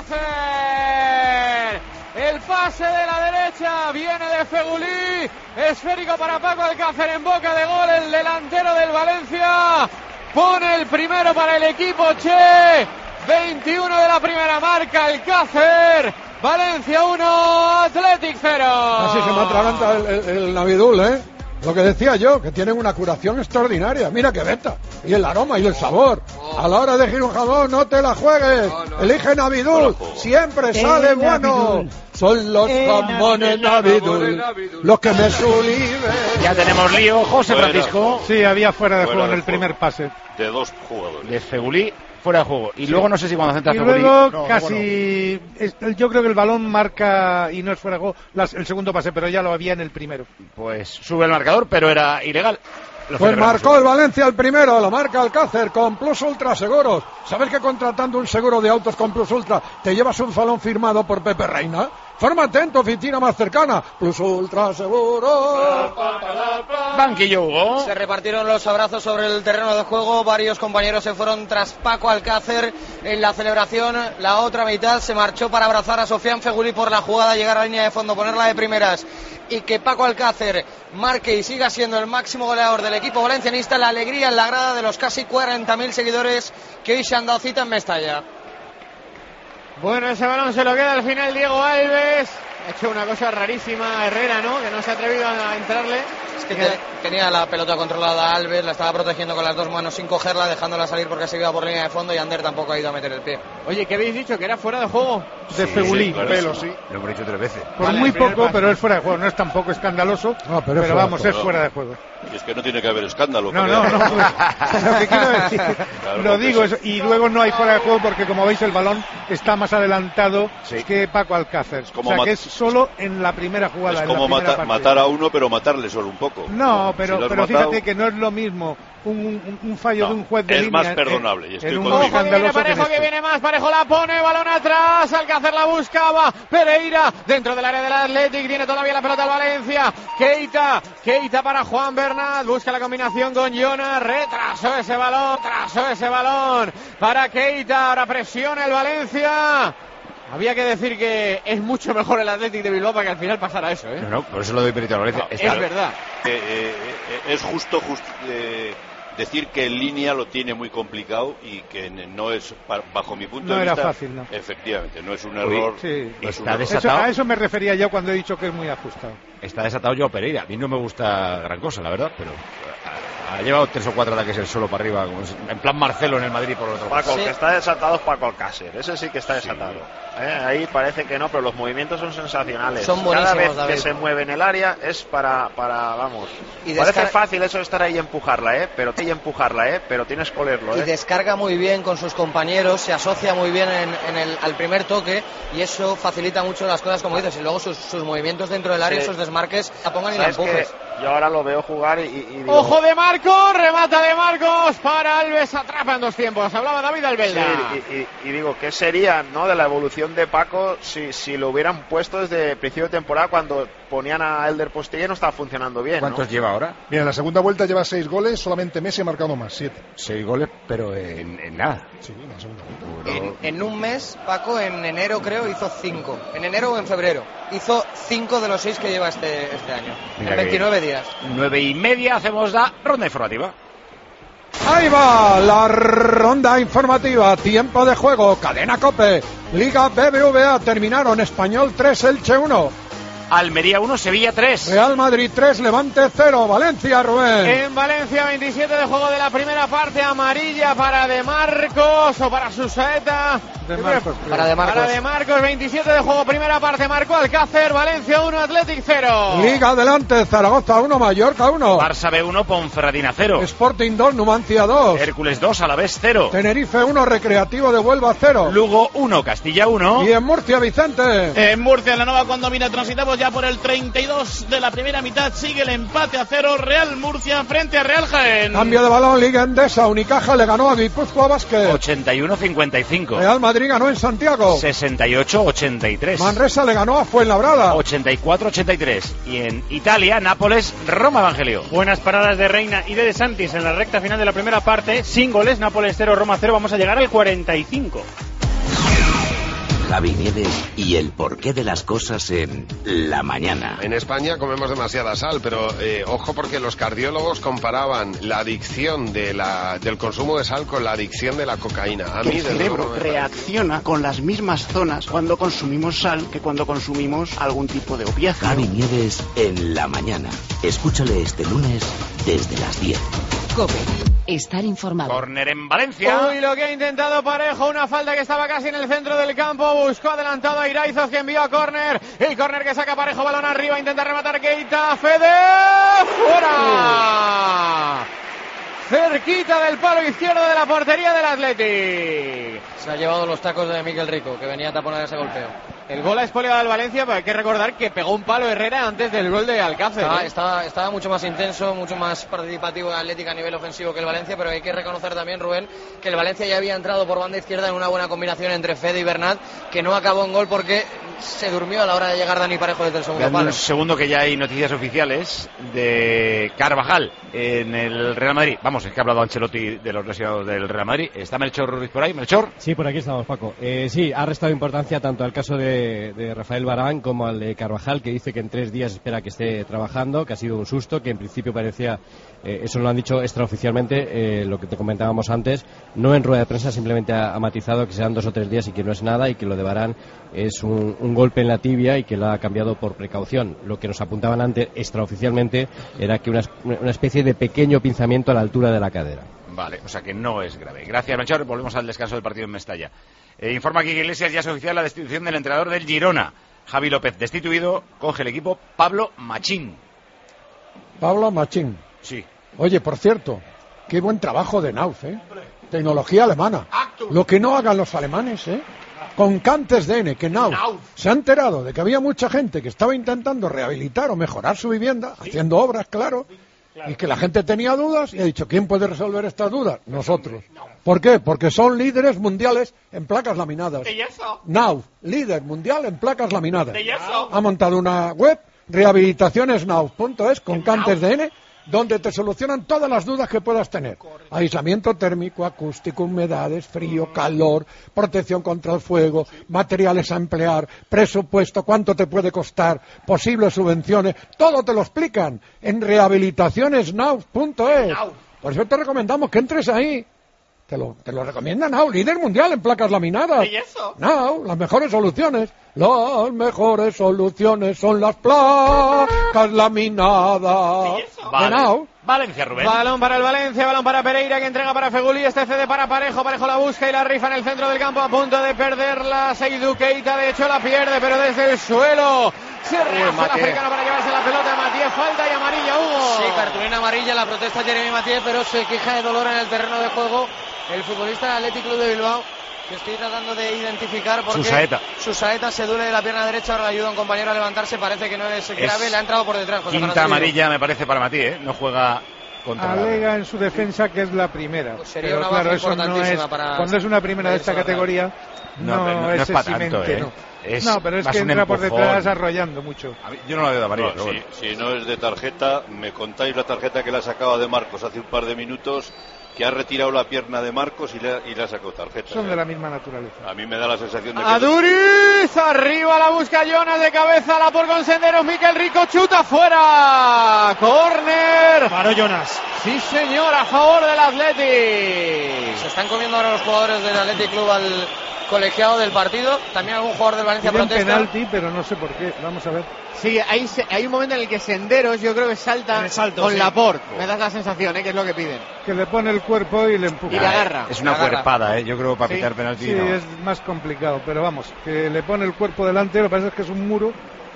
Alcácer! El pase de la derecha viene de Fegulí. Esférico para Paco Alcácer en boca de gol. El delantero del Valencia pone el primero para el equipo Che. veintiuno de la primera marca Alcácer. Valencia uno, Athletic cero.
Así se me atraganta el, el, el navidul, ¿eh? Lo que decía yo, que tienen una curación extraordinaria. Mira que beta. Y el aroma y el sabor. A la hora de elegir un jamón, no te la juegues. Elige navidul. Siempre sale bueno. Son los jamones navidul los que me sublimen.
Ya tenemos lío, José
Bueno.
Francisco.
Sí, había fuera de
Fuera
juego en
de
el
juego.
primer pase.
De dos jugadores.
De Fegulí fuera de juego. Y luego no sé si cuando centra
Y
Fegulí.
luego
No,
casi, es- yo creo que el balón marca y no es fuera de juego las- el segundo pase, pero ya lo había en el primero.
Pues sube el marcador, pero era ilegal. Lo
Pues
celebramos
marcó
hoy.
el Valencia el primero, lo marca Alcácer con Plus Ultra Seguros. ¿Sabes que contratando un seguro de autos con Plus Ultra te llevas un falón firmado por Pepe Reina? Fórmate en tu oficina más cercana. Plus Ultra Seguros.
Banquillo, Hugo.
Se repartieron los abrazos sobre el terreno de juego. Varios compañeros se fueron tras Paco Alcácer en la celebración. La otra mitad se marchó para abrazar a Sofián Fegulí por la jugada, llegar a la línea de fondo, ponerla de primeras y que Paco Alcácer marque y siga siendo el máximo goleador del equipo valencianista. La alegría en la grada de los casi cuarenta mil seguidores que hoy se han dado cita en Mestalla.
Bueno, ese balón se lo queda al final Diego Alves. Ha hecho una cosa rarísima Herrera, ¿no? Que no se ha atrevido a entrarle.
Es que te- tenía la pelota controlada Alves, la estaba protegiendo con las dos manos sin cogerla, dejándola salir porque se iba por línea de fondo y Ander tampoco ha ido a meter el pie.
Oye, ¿qué habéis dicho? ¿Que era fuera de juego?
De Fegulí.
sí, claro,
Pelo,
sí.
sí.
Lo hemos dicho tres veces.
Por
Vale,
muy
el primer
poco,
pase.
pero es fuera de juego. No es tampoco escandaloso,
No, pero
pero,
es fuera de
vamos,
juego.
es fuera de juego.
Y es que no tiene que haber escándalo.
No,
que
no,
haya-
no. pues, lo que quiero decir,
Claro,
lo
porque
digo,
eso-
es- y luego no hay fuera de juego porque como veis el balón está más adelantado
Sí.
que Paco Alcácer.
Como
o sea
Ma-
que es
sí,
solo en la primera jugada.
Es como mata, matar a uno, pero matarle solo un poco.
No, pero,
si
pero
matado,
fíjate que no es lo mismo un, un, un fallo
no,
de un juez de
es
línea.
Es más perdonable.
En,
y estoy
en un
contigo.
Ojo que viene Parejo, que, que viene más. Parejo la pone, balón atrás. Alcácer la buscaba. Pereira dentro del área del Athletic. Tiene todavía la pelota al Valencia. Keita. Keita para Juan Bernat. Busca la combinación con Jonas. Retrasó ese balón. Trasó ese balón para Keita. Ahora presiona el Valencia. Había que decir que es mucho mejor el Athletic de Bilbao para que al final pasara eso, ¿eh?
No, no, por eso lo doy perito a Valencia.
No, es verdad.
Eh, eh, eh, es justo, justo eh, decir que en línea lo tiene muy complicado y que no es, bajo mi punto
no
de
vista...
No
era fácil, ¿no?
Efectivamente, no es un error.
Sí,
no es
está
un error.
desatado.
Eso, a eso me refería yo cuando he dicho que es muy ajustado.
Está desatado Joao Pereira. A mí no me gusta gran cosa, la verdad, pero ha, ha llevado tres o cuatro ataques el solo para arriba, como en plan Marcelo en el Madrid por otro lado.
Paco, el que está desatado es Paco Alcácer. Ese sí que está desatado. Sí. ¿Eh? Ahí parece que no, pero los movimientos son sensacionales.
Son buenísimos,
Cada vez
David.
que se mueve en el área es para, para vamos.
Y
parece
descar...
fácil eso de estar ahí y empujarla, ¿eh? Pero y empujarla, ¿eh? Pero tienes que olerlo, ¿eh?
Y descarga muy bien con sus compañeros, se asocia muy bien en, en el, al primer toque y eso facilita mucho las cosas, como dices. Y luego sus, sus movimientos dentro del área, sí. Esos desmarques, la pongan y la empujes.
Yo ahora lo veo jugar y, y digo...
Ojo de Marcos, remata de Marcos para Alves, atrapa en dos tiempos. Hablaba David Albelda.
Sí, y, y, y digo, ¿qué sería, no, de la evolución de Paco si, si lo hubieran puesto desde principio de temporada cuando ponían a Elder Postilla y no estaba funcionando bien?
¿Cuántos
¿no?
lleva ahora?
Mira, en la segunda vuelta lleva seis goles, solamente Messi ha marcado más, siete.
Seis goles, pero en, en nada.
Sí, en la segunda vuelta.
En, en un mes, Paco, en enero creo, hizo cinco. En enero o en febrero. Hizo cinco de los seis que lleva este, este año. Mira en veintinueve días.
Nueve y media hacemos la ronda informativa.
Ahí va la ronda informativa, tiempo de juego, Cadena COPE, Liga B B V A, terminaron Español tres, Elche uno.
Almería uno, Sevilla tres.
Real Madrid tres, Levante cero. Valencia, Rubén.
En Valencia, veintisiete de juego de la primera parte, amarilla para De Marcos o para Susaeta.
De Marcos,
para De Marcos.
Para De Marcos, veintisiete de juego, primera parte, marcó Alcácer. Valencia uno, Athletic cero.
Liga adelante, Zaragoza uno, Mallorca uno.
Barça B uno, Ponferradina cero.
Sporting dos, Numancia dos.
Hércules dos, Alavés cero.
Tenerife uno, Recreativo de Huelva cero.
Lugo uno, Castilla uno.
Y en Murcia, Vicente.
En Murcia, en la nueva condomina, transitamos ya por el treinta y dos de la primera mitad. Sigue el empate a cero. Real Murcia frente a Real Jaén.
Cambio de balón, Liga Endesa. Unicaja le ganó a Guipúzcoa Basket.
ochenta y uno a cincuenta y cinco.
Real Madrid ganó en Santiago.
sesenta y ocho a ochenta y tres.
Manresa le ganó a Fuenlabrada.
ochenta y cuatro a ochenta y tres. Y en Italia, Nápoles, Roma Evangelio.
Buenas paradas de Reina y de De Santis en la recta final de la primera parte. Sin goles, Nápoles cero, Roma cero. Vamos a llegar al cuarenta y cinco.
Javi Nieves y el porqué de las cosas en La Mañana.
En España comemos demasiada sal, pero eh, ojo porque los cardiólogos comparaban la adicción de la, del consumo de sal con la adicción de la cocaína. A mí,
el cerebro reacciona con las mismas zonas cuando consumimos sal que cuando consumimos algún tipo de opiáceo.
Javi Nieves en La Mañana. Escúchale este lunes desde las diez.
COPE. Estar informado.
Córner en Valencia.
Uy, lo que ha intentado Parejo, una falta que estaba casi en el centro del campo, buscó adelantado a Iraizos que envió a córner, el córner que saca Parejo, balón arriba, intenta rematar Keita, Fede, fuera, cerquita del palo izquierdo de la portería del Athletic.
Se ha llevado los tacos de Miquel Rico, que venía a taponar ese golpeo.
El gol ha expoliado al Valencia, pero hay que recordar que pegó un palo Herrera antes del gol de Alcácer.
Estaba,
¿eh?
estaba, estaba mucho más intenso, mucho más participativo el Atlético a nivel ofensivo que el Valencia, pero hay que reconocer también, Rubén, que el Valencia ya había entrado por banda izquierda en una buena combinación entre Fede y Bernat, que no acabó en gol porque se durmió a la hora de llegar Dani Parejo desde el segundo
Dame
palo.
un segundo que ya hay noticias oficiales de Carvajal en el Real Madrid. Vamos, es que ha hablado Ancelotti de los lesionados del Real Madrid. ¿Está Melchor Ruiz por ahí? ¿Melchor?
Sí, por aquí estamos, Paco. Eh, sí, ha restado importancia tanto al caso de, de Rafael Varane como al de Carvajal, que dice que en tres días espera que esté trabajando, que ha sido un susto, que en principio parecía, eh, eso lo han dicho extraoficialmente, eh, lo que te comentábamos antes, no en rueda de prensa, simplemente ha, ha matizado que serán dos o tres días y que no es nada, y que lo de Varane es un, un golpe en la tibia y que lo ha cambiado por precaución. Lo que nos apuntaban antes extraoficialmente era que una, una especie de pequeño pinzamiento a la altura de la cadera.
Vale, o sea que no es grave. Gracias, Melchor. Volvemos al descanso del partido en Mestalla. Eh, informa aquí que Iglesias ya es oficial la destitución del entrenador del Girona. Javi López destituido, coge el equipo Pablo Machín.
Pablo Machín.
Sí.
Oye, por cierto, qué buen trabajo de Nauf, ¿eh? Tecnología alemana. Lo que no hagan los alemanes, ¿eh? con Cantes D N, que Nauf se ha enterado de que había mucha gente que estaba intentando rehabilitar o mejorar su vivienda, haciendo obras, claro, y que la gente tenía dudas, y ha dicho, ¿quién puede resolver estas dudas? Nosotros. ¿Por qué? Porque son líderes mundiales en placas laminadas. Nauf, líder mundial en placas laminadas. Ha montado una web, rehabilitaciones nauf punto es, con Cantes D N, donde te solucionan todas las dudas que puedas tener. Aislamiento térmico, acústico, humedades, frío, calor, protección contra el fuego, materiales a emplear, presupuesto, cuánto te puede costar, posibles subvenciones, todo te lo explican en rehabilitaciones nauf punto es. Por eso te recomendamos que entres ahí. Te lo, te lo recomienda Nauf, líder mundial en placas laminadas.
¿Y eso?
Nauf, las mejores soluciones. Las mejores soluciones son las placas laminadas.
¿Y eso? Vale.
De Nauf.
Valencia, Rubén.
Balón para el Valencia, balón para Pereira, que entrega para Feguli, este cede para Parejo, Parejo la busca y la rifa en el centro del campo, a punto de perderla. Seydou Keita, de hecho la pierde, pero desde el suelo se rehace el africano para llevarse la pelota. Matías, falta y amarilla, Hugo.
Sí, cartulina amarilla, la protesta Jeremy Matías, pero se queja de dolor en el terreno de juego el futbolista del Athletic Club de Bilbao, que estoy tratando de identificar porque
Susaeta.
Susaeta se duele de la pierna derecha, ahora le ayuda a un compañero a levantarse, parece que no es grave, le ha entrado por detrás. José
Quinta
Francisco.
amarilla me parece para Matías, ¿eh? No juega contra la...
Alega en su defensa que es la primera.
Pues sería
pero
una
claro,
baja
eso no es,
importantísima para
cuando es una primera de esta
Nelson
categoría,
No,
no,
pero no- no
es
es pa' tanto,
eximente,
¿eh?
no.
Es
no, pero es
más
que
un
entra por
empujón.
detrás arrollando mucho.
A mí- Yo no la veo de amarilla,
No,
pero
si,
bueno.
si no es de tarjeta, me contáis la tarjeta que la sacaba de Marcos hace un par de minutos, que ha retirado la pierna de Marcos y le, y le ha sacado tarjeta.
Son
¿eh?
de la misma naturaleza.
A mí me da la sensación de que...
Aduriz, arriba la busca Jonas de cabeza, la por con Senderos, Miquel Rico chuta fuera, córner.
Paró Jonas.
Sí señor, a favor del Athletic.
Se están comiendo ahora los jugadores del Athletic Club al colegiado del partido, también algún jugador del Valencia
Piden
protesta.
penalti, pero no sé por qué. Vamos a ver.
Sí, hay, se- hay un momento en el que Senderos yo creo que salta
En el salto,
con
sí.
Laporte. Me das la sensación, ¿eh? Que es lo que piden.
Que le pone el cuerpo y le empuja.
Y le agarra.
Es una
Le agarra.
cuerpada, ¿eh? Yo creo que para
Sí.
pitar penalti
Sí,
no.
es más complicado, pero vamos, que le pone el cuerpo delante, lo que pasa es que es un muro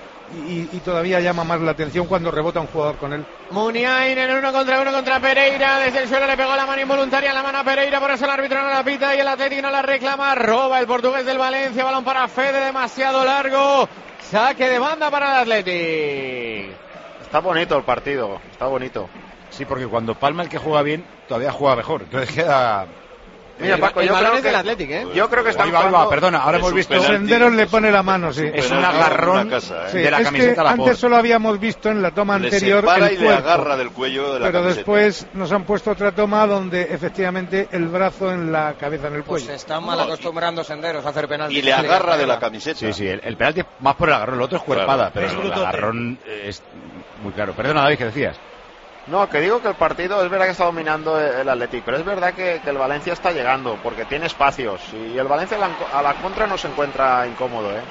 y, y todavía llama más la atención cuando rebota un jugador con él.
Muniain en uno contra uno contra Pereira. Desde el suelo le pegó la mano involuntaria en la mano a Pereira. Por eso el árbitro no la pita y el Atlético no la reclama. Roba el portugués del Valencia. Balón para Fede, demasiado largo. Saque de banda para el Atlético.
Está bonito el partido, está bonito.
Sí, porque cuando palma el que juega bien, todavía juega mejor. Entonces queda...
Mira,
El-
Paco,
el
yo
balón
creo
es del
que,
Atlético, ¿eh?
yo creo que están
Ahí va, ahí va,
jugando-
perdona, ahora
Es
hemos
un
visto...
penalti.
Senderos le pone la mano, sí.
Es un
penalti,
agarrón
una casa, ¿eh?
Sí,
de la
es
camiseta
que
a la
antes
por.
solo habíamos visto en la toma
Le
anterior
separa
el
y le
cuerpo,
agarra del cuello de la
pero
camiseta.
después nos han puesto otra toma donde efectivamente el brazo en la cabeza, en el
Pues
cuello.
se están mal acostumbrando Senderos a hacer penalti.
Y le agarra de la camiseta.
Sí, sí, el, el penalti es más por el agarrón, el otro es cuerpada,
Claro.
pero
Es
el
brutote.
agarrón es muy claro. Perdona, David, ¿qué decías?
No, que digo que el partido es verdad que está dominando el Athletic, pero es verdad que, que el Valencia está llegando porque tiene espacios y el Valencia a la, a la contra no se encuentra incómodo, ¿eh?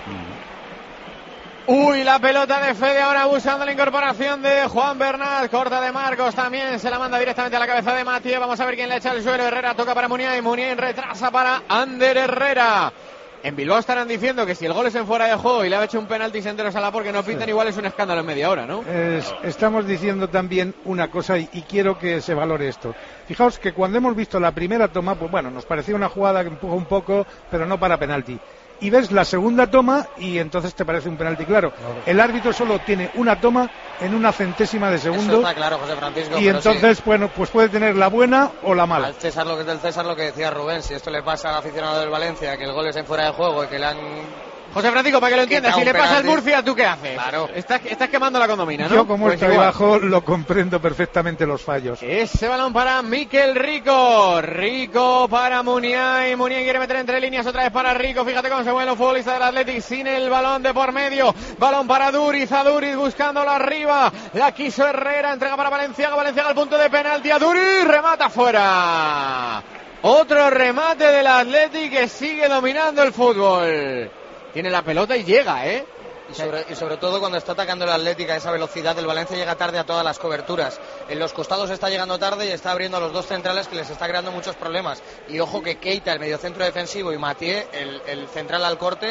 Uy, la pelota de Fede ahora buscando la incorporación de Juan Bernat. Corta de Marcos también. Se la manda directamente a la cabeza de Matías. Vamos a ver quién le echa el suelo. Herrera toca para Muniain. Muniain retrasa para Ander Herrera. En Bilbao estarán diciendo que si el gol es en fuera de juego y le ha hecho un penalti Senderos a la porque no pitan, igual es un escándalo en media hora, ¿no?
Es- estamos diciendo también una cosa y, y quiero que se valore esto. Fijaos que cuando hemos visto la primera toma, pues bueno, nos parecía una jugada que empuja un poco, pero no para penalti. Y ves la segunda toma y entonces te parece un penalti claro. El árbitro solo tiene una toma en una centésima de
Eso
segundo
está claro, José Francisco.
y
pero
entonces,
sí,
bueno, pues puede tener la buena o la mala.
al César lo que es del César, lo que decía Rubén, si esto le pasa al aficionado del Valencia, que el gol es en fuera de juego y que le han...
José Francisco, para que lo entiendas,
Quita
si
un
le pasa al
penalti.
Murcia, ¿tú qué haces?
Claro.
Estás, estás quemando la condomina, ¿no?
Yo como
Pues
estoy
igual.
abajo lo comprendo perfectamente los fallos.
Ese balón para Miquel Rico. Rico para Muniain. Muniain quiere meter entre líneas otra vez para Rico. Fíjate cómo se mueven los futbolistas del Athletic sin el balón de por medio. Balón para Duriz. A Duriz buscándolo arriba. La quiso Herrera. Entrega para Valenciaga. Valenciaga al punto de penalti. A Duriz. Remata fuera. Otro remate del Athletic que sigue dominando el fútbol. Tiene la pelota y llega, ¿eh?
Y sobre, y sobre todo cuando está atacando el Atlético a esa velocidad, el Valencia llega tarde a todas las coberturas. En los costados está llegando tarde y está abriendo a los dos centrales que les está creando muchos problemas. Y ojo que Keita, el mediocentro defensivo, y Mathieu, el, el central al corte,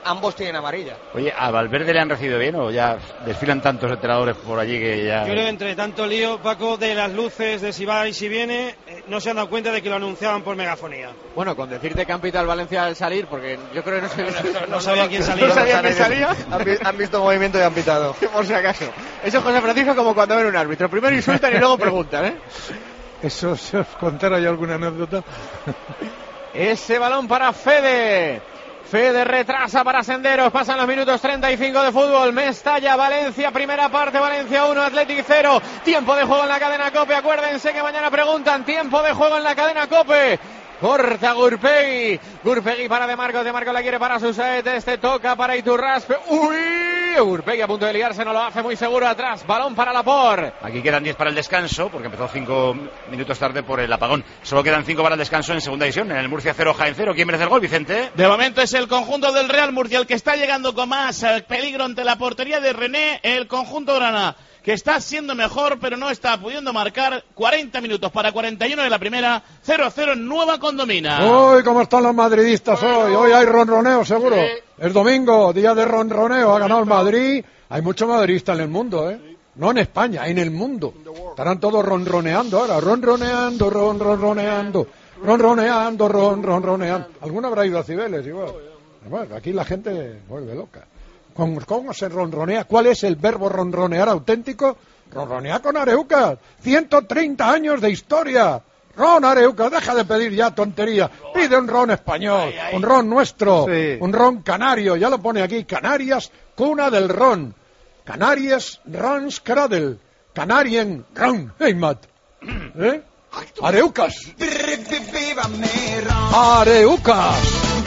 ambos tienen amarilla.
Oye, ¿a Valverde le han recibido bien o ya desfilan tantos entrenadores por allí que ya...?
Yo creo que entre tanto lío, Paco, de las luces, de si va y si viene, eh, no se han dado cuenta de que lo anunciaban por megafonía.
Bueno, con decirte que han pitado al Valencia al salir, porque yo creo que no, se...
no, no sabían quién salía.
No sabían quién salía.
Han, vi- han visto movimiento y han pitado.
Por si acaso. Eso es José Francisco como cuando ven un árbitro. Primero insultan y luego preguntan, ¿eh?
Eso, si os contara yo alguna anécdota.
Ese balón para Fede. Fede retrasa para Senderos. Pasan los minutos treinta y cinco de fútbol. Mestalla, Valencia, primera parte. Valencia uno, Athletic cero. Tiempo de juego en la cadena COPE. Acuérdense que mañana preguntan. Tiempo de juego en la cadena COPE. Corta Gurpegui. Gurpegui para De Marcos. De Marcos la quiere para Susaet. Este toca para Iturraspe. ¡Uy! Gurpegui a punto de liarse. No lo hace muy seguro atrás. Balón para Laporte.
Aquí quedan diez para el descanso, porque empezó cinco minutos tarde por el apagón. Solo quedan cinco para el descanso en segunda división. En el Murcia cero, Jaén cero. ¿Quién merece el gol, Vicente?
De momento es el conjunto del Real Murcia el que está llegando con más eh, peligro ante la portería de René. El conjunto grana, que está siendo mejor, pero no está pudiendo marcar. Cuarenta minutos para cuarenta y uno de la primera. cero cero en Nueva Condomina.
Uy, cómo están los madridistas hoy. Hoy hay ronroneo seguro.
Sí.
Es domingo, día de ronroneo. Ha ganado el Madrid. Hay mucho madridista en el mundo, ¿eh? No en España, en el mundo. Estarán todos ronroneando ahora. Ronroneando, ron, ronroneando. Ronroneando, ron, ronroneando. ¿Alguno habrá ido a Cibeles igual? Bueno, aquí la gente vuelve loca. ¿Cómo, ¿Cómo se ronronea? ¿Cuál es el verbo ronronear auténtico? Ronronea con Areucas. ciento treinta años de historia. Ron Areucas, deja de pedir ya tontería. Pide un ron español, un ron nuestro,
Sí.
un ron canario. Ya lo pone aquí. Canarias, cuna del ron. Canarias, Rons Cradle. Canarien, Ron. Hey, Matt. ¿Eh? Areucas. Areucas.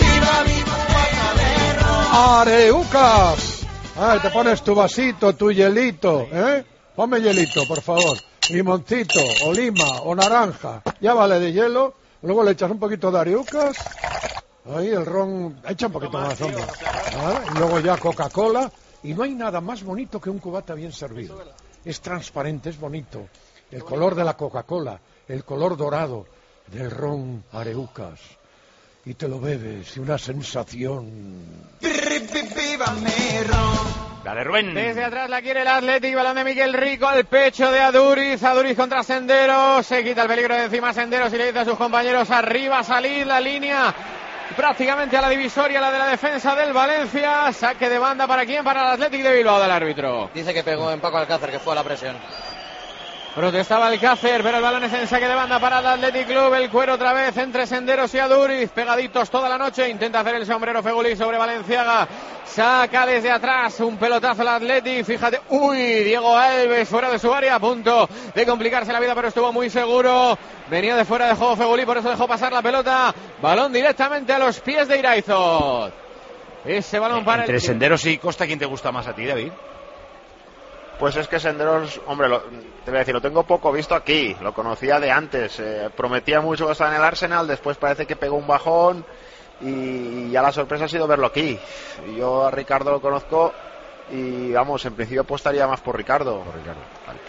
Areucas. Ay, te pones tu vasito, tu hielito, ¿eh? Ponme hielito, por favor. Limoncito, o lima, o naranja. Ya vale de hielo. Luego le echas un poquito de areucas. Ahí el ron, echa un poquito más, hombre. ¿Vale? Y luego ya Coca-Cola. Y no hay nada más bonito que un cubata bien servido. Es transparente, es bonito. El color de la Coca-Cola, el color dorado del ron Areucas. Y te lo bebes, y una sensación.
Dale, Rubén.
Desde atrás la quiere el Athletic, balón de Miguel Rico al pecho de Aduriz, Aduriz contra Senderos, se quita el peligro de encima Senderos y le dice a sus compañeros arriba, salir la línea prácticamente a la divisoria, la de la defensa del Valencia, saque de banda para quién, para el Athletic de Bilbao del árbitro.
Dice que pegó en Paco Alcácer, que fue a la presión.
Protestaba Alcácer, pero el balón es en saque de banda para el Athletic Club. El cuero otra vez entre Senderos y Aduriz, pegaditos toda la noche. Intenta hacer el sombrero Fegulí sobre Valenciaga. Saca desde atrás un pelotazo al Athletic. Fíjate, uy, Diego Alves fuera de su área, a punto de complicarse la vida, pero estuvo muy seguro. Venía de fuera de juego Fegulí, por eso dejó pasar la pelota. Balón directamente a los pies de Iraizoz. Ese balón para
Entre
el...
Senderos y Costa, ¿quién te gusta más a ti, David?
Pues es que Senderos, hombre, lo, te voy a decir, lo tengo poco visto aquí, lo conocía de antes, eh, prometía mucho que estaba en el Arsenal, después parece que pegó un bajón y ya la sorpresa ha sido verlo aquí. Yo a Ricardo lo conozco y vamos, en principio apostaría más por Ricardo. Por Ricardo, vale.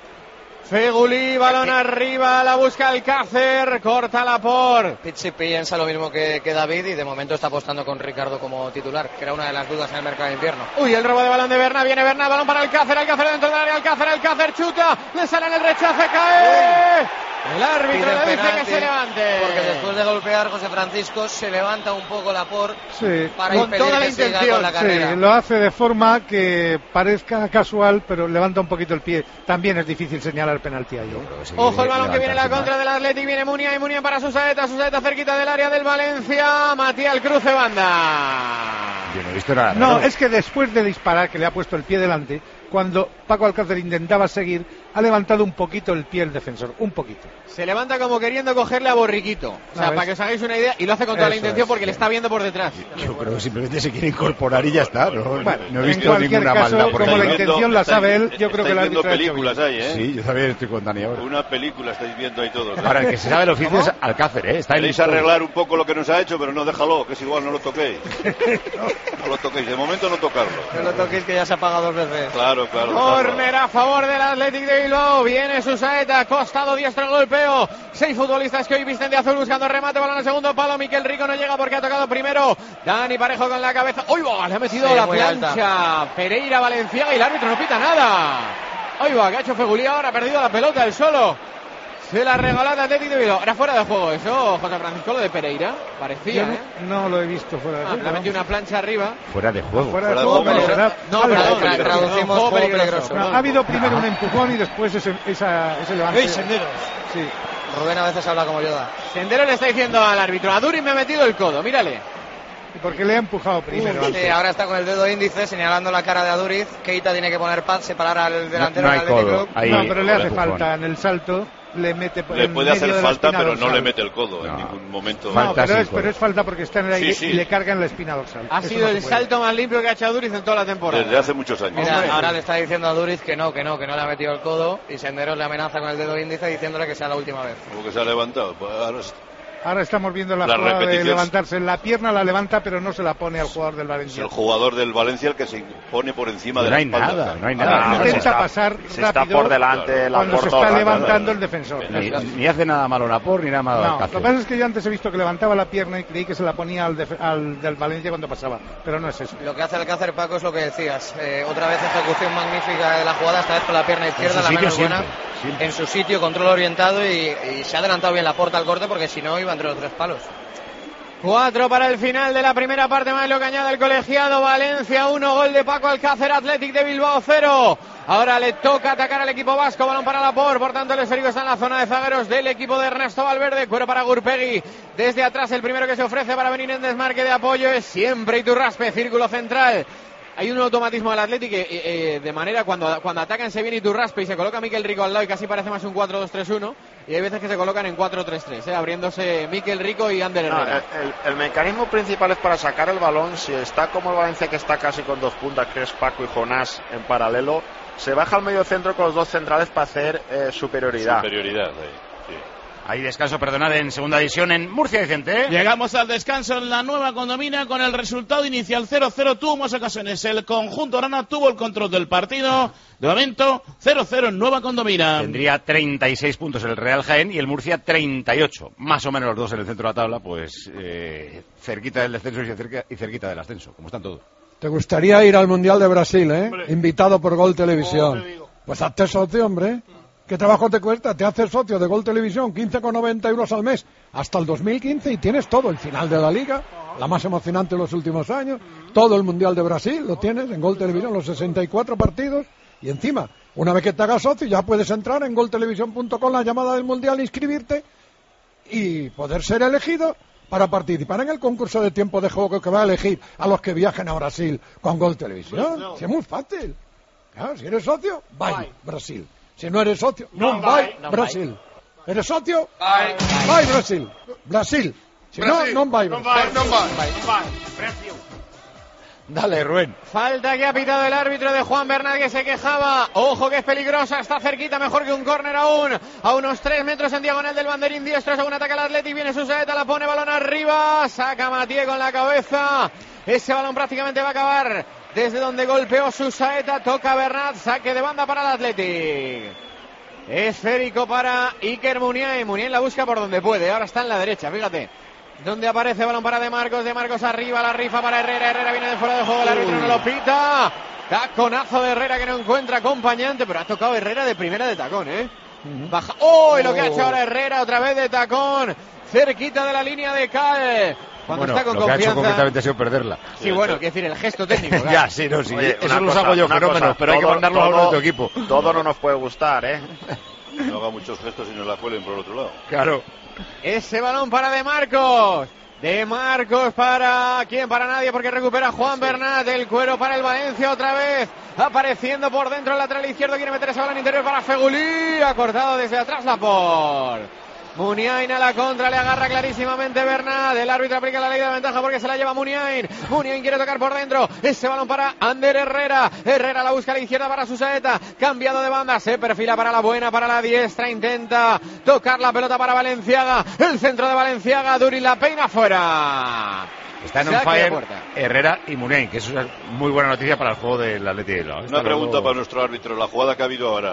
Fegulí, balón arriba, la busca Alcácer, corta la por.
Pizzi piensa lo mismo que, que David y de momento está apostando con Ricardo como titular, que era una de las dudas en el mercado de invierno.
Uy, el robo de balón de Berna, viene Berna, balón para Alcácer, Alcácer dentro del área, Alcácer, Alcácer chuta, le sale en el rechace, cae. El árbitro
Pide
le dice
penalti,
que se levante.
porque después de golpear José Francisco se levanta un poco la por
Sí.
para
Con
impedir
toda la
que siga
intención,
con la carrera.
Sí, lo hace de forma que parezca casual, pero levanta un poquito el pie. También es difícil señalar penalti ahí.
Ojo el balón que viene en la contra del Athletic, viene Munia y Munia para Susaeta, Susaeta cerquita del área del Valencia, Matías el cruce banda.
Yo no he visto nada.
No,
raro.
es que después de disparar, que le ha puesto el pie delante, cuando Paco Alcácer intentaba seguir, ha levantado un poquito el pie el defensor, un poquito.
Se levanta como queriendo cogerle a Borriquito. O sea,
¿Sabes?
para que os hagáis una idea, y lo hace con toda la
Eso
intención
es,
porque le está viendo por detrás.
Yo creo que simplemente se quiere incorporar y ya está. No,
Bueno,
no he
en
visto
cualquier
ninguna
caso,
maldad por
como
ahí.
la intención la sabe él, yo creo que el
estáis viendo
árbitro ha hecho
películas
bien.
ahí, ¿eh?
Sí, yo también estoy con Dani ahora.
Una película estáis viendo ahí todos. ¿eh?
Para el que se sabe el oficio es Alcácer, ¿eh? Está en
Queréis arreglar un poco lo que nos ha hecho, pero no déjalo, que es igual, no lo toquéis. No lo toquéis, de momento no tocarlo.
No lo toquéis, que ya se ha pagado dos veces.
Claro, claro.
Corner a favor del Athletic de Bilbao. Viene Susaeta, costado diestro el golpeo. Seis futbolistas que hoy visten de azul buscando remate, balón al segundo palo. Miquel Rico no llega porque ha tocado primero Dani Parejo con la cabeza. ¡Uy, va! Le ha metido
Sí,
la
muy
plancha
alta.
Pereira Valenciaga y el árbitro no pita nada. ¡Uy, va! Que ha hecho Fegulí ahora, ha perdido la pelota el solo. Se la regaló al Atlético de Bilbao. Era fuera de juego eso, José Francisco, lo de Pereira. Parecía,
Yo
¿eh?
no, no lo he visto fuera de
Ah,
juego.
le ha metido una plancha arriba.
Fuera de juego.
Fuera de juego, pero será-
No,
Vale,
perdón,
juego
traducimos
peligroso.
juego peligroso.
No, ha habido primero un empujón y después ese, esa, ese levante.
¡Ey, Senderos!
Sí.
Rubén a veces habla como Yoda.
Sendero le está diciendo al árbitro, a Duri me ha metido el codo, mírale.
¿Y por qué le ha empujado primero?
Sí, ahora está con el dedo índice señalando la cara de Aduriz. Keita tiene que poner paz, separar al delantero
no hay
del Athletic
codo.
Club.
Ahí-
no, pero le hace
empujón.
falta en el salto. Le mete
Le
en
puede
medio
hacer
de la
falta,
espina
pero no
dorsal.
le mete el codo en ningún momento.
No, pero es, pero es falta porque está en el aire
Sí, sí.
y le carga en la espina dorsal.
Ha
Eso
sido
no se
el
puede.
salto más limpio que ha hecho Aduriz en toda la temporada.
Desde hace muchos años.
Mira, ahora le está diciendo a Aduriz que no, que no, que no le ha metido el codo. Y Senderos le amenaza con el dedo índice diciéndole que sea la última vez.
Como que se ha levantado. Pues ahora es-
Ahora estamos viendo la,
La
jugada de
repetición.
levantarse. La pierna la levanta, pero no se la pone al jugador del
es
Valencia.
el jugador del Valencia el que se pone por encima de
No
la
hay
espalda.
nada, no hay
Ahora,
nada.
no,
Intenta
se está-
pasar
se está
rápido
por delante la
cuando se
portora,
está
claro.
levantando el defensor.
Ni, ni hace nada malo Laporte ni nada malo
No, lo
Alcácer.
que pasa es que yo antes he visto que levantaba la pierna y creí que se la ponía al, def- al del Valencia cuando pasaba, pero no es eso.
Lo que hace Alcácer, Paco, es lo que decías. Eh, otra vez ejecución magnífica de la jugada, esta vez con la pierna izquierda,
En su
la
sitio
menos buena.
siempre, siempre.
En su sitio, control orientado y, y se ha adelantado bien la puerta al corte porque si no iba entre los tres palos.
Cuatro para el final de la primera parte, más lo que añade el colegiado. Valencia uno, gol de Paco Alcácer, Athletic de Bilbao cero. Ahora le toca atacar al equipo vasco, balón para Laporte, por tanto el esférico está en la zona de zagueros del equipo de Ernesto Valverde. Cuero para Gurpegui, desde atrás el primero que se ofrece para venir en desmarque de apoyo es siempre Iturraspe, círculo central. Hay un automatismo al Athletic que eh, eh, de manera cuando, cuando atacan se viene Iturraspe y se coloca Miquel Rico al lado y casi parece más un cuatro dos tres uno, y hay veces que se colocan en cuatro tres tres, eh, abriéndose Miquel Rico y Ander
No,
Herrera.
el, el- el mecanismo principal es para sacar el balón. Si está como el Valencia, que está casi con dos puntas, que es Paco y Jonás en paralelo, se baja al medio centro con los dos centrales para hacer eh, superioridad.
Superioridad ahí, sí.
Hay descanso, perdonad, en segunda división en Murcia, Vicente. ¿eh?
Llegamos al descanso en la nueva condomina con el resultado inicial cero cero. Tuvo más ocasiones. El conjunto Arana tuvo el control del partido. De momento, cero cero en nueva condomina.
Tendría treinta y seis puntos el Real Jaén y el Murcia treinta y ocho. Más o menos los dos en el centro de la tabla, pues eh, cerquita del descenso y cerca, y cerquita del ascenso, como están todos.
¿Te gustaría ir al Mundial de Brasil, eh? Invitado por Gol Televisión. Pues hazte socio, hombre. ¿Qué trabajo te cuesta? Te haces socio de Gol Televisión, quince con noventa euros al mes, hasta el dos mil quince y tienes todo, el final de la Liga, la más emocionante de los últimos años, todo el Mundial de Brasil, lo tienes en Gol Televisión, los sesenta y cuatro partidos, y encima, una vez que te hagas socio, ya puedes entrar en gol televisión punto com, la llamada del Mundial, inscribirte y poder ser elegido para participar en el concurso de tiempo de juego que va a elegir a los que viajen a Brasil con Gol Televisión. Sí, es muy fácil. Claro, si eres socio, bye, Brasil. Si no eres socio, no, bye, Brasil. ¿Eres socio? Bye, bye, Brasil. Brasil. Si
Brasil.
no, no bye,
Non
Brasil.
vai, non vai.
Dale, Rubén.
Falta que ha pitado el árbitro de Juan Bernat, que se quejaba. Ojo que es peligrosa, está cerquita, mejor que un córner aún. A unos tres metros en diagonal del banderín diestro, según ataca el Athletic, viene Susaeta, la pone balón arriba, saca Mathieu con la cabeza. Ese balón prácticamente va a acabar desde donde golpeó Susaeta, toca Bernat, saque de banda para el Athletic. Esférico para Iker Muniain, Muniain la busca por donde puede, ahora está en la derecha, fíjate. Donde aparece balón para De Marcos, De Marcos arriba, la rifa para Herrera, Herrera viene de fuera de juego, el árbitro no lo pita. Taconazo de Herrera que no encuentra acompañante, pero ha tocado Herrera de primera de tacón, ¿eh? Baja. ¡Oh! Y lo que ha hecho ahora Herrera, otra vez de tacón, cerquita de la línea de Cal. Cuando
Bueno,
está con
lo que ha hecho
confianza.
concretamente ha sido perderla.
Sí, bueno, quiero decir, el gesto técnico. Claro.
Ya, sí, no, sí.
Oye,
Eso
una
los
cosa,
hago yo,
una
fenómenos,
cosa,
pero hay que
todo-
mandarlo a uno de tu equipo.
Todo no nos puede gustar, ¿eh?
No haga muchos gestos y no la cuelen por el otro lado.
Claro.
Ese balón para De Marcos. De Marcos para quién, para nadie, porque recupera Juan Bernat. El cuero para el Valencia otra vez. Apareciendo por dentro el lateral izquierdo. Quiere meter ese balón interior para Fegulí. Ha cortado desde atrás Laporte. Muniain a la contra, le agarra clarísimamente Bernat. El árbitro aplica la ley de ventaja porque se la lleva Muniain. Muniain quiere tocar por dentro. Ese balón para Ander Herrera. Herrera la busca a la izquierda para Susaeta. Cambiado de banda, se perfila para la buena, para la diestra. Intenta tocar la pelota para Valenciaga. El centro de Valenciaga. Duri la peina fuera.
Están on
Saque de
fire
puerta.
Herrera y Muniain, que eso es muy buena noticia para el juego del Athletic de Bilbao. Hasta
Una pregunta
luego.
para nuestro árbitro. La jugada que ha habido ahora,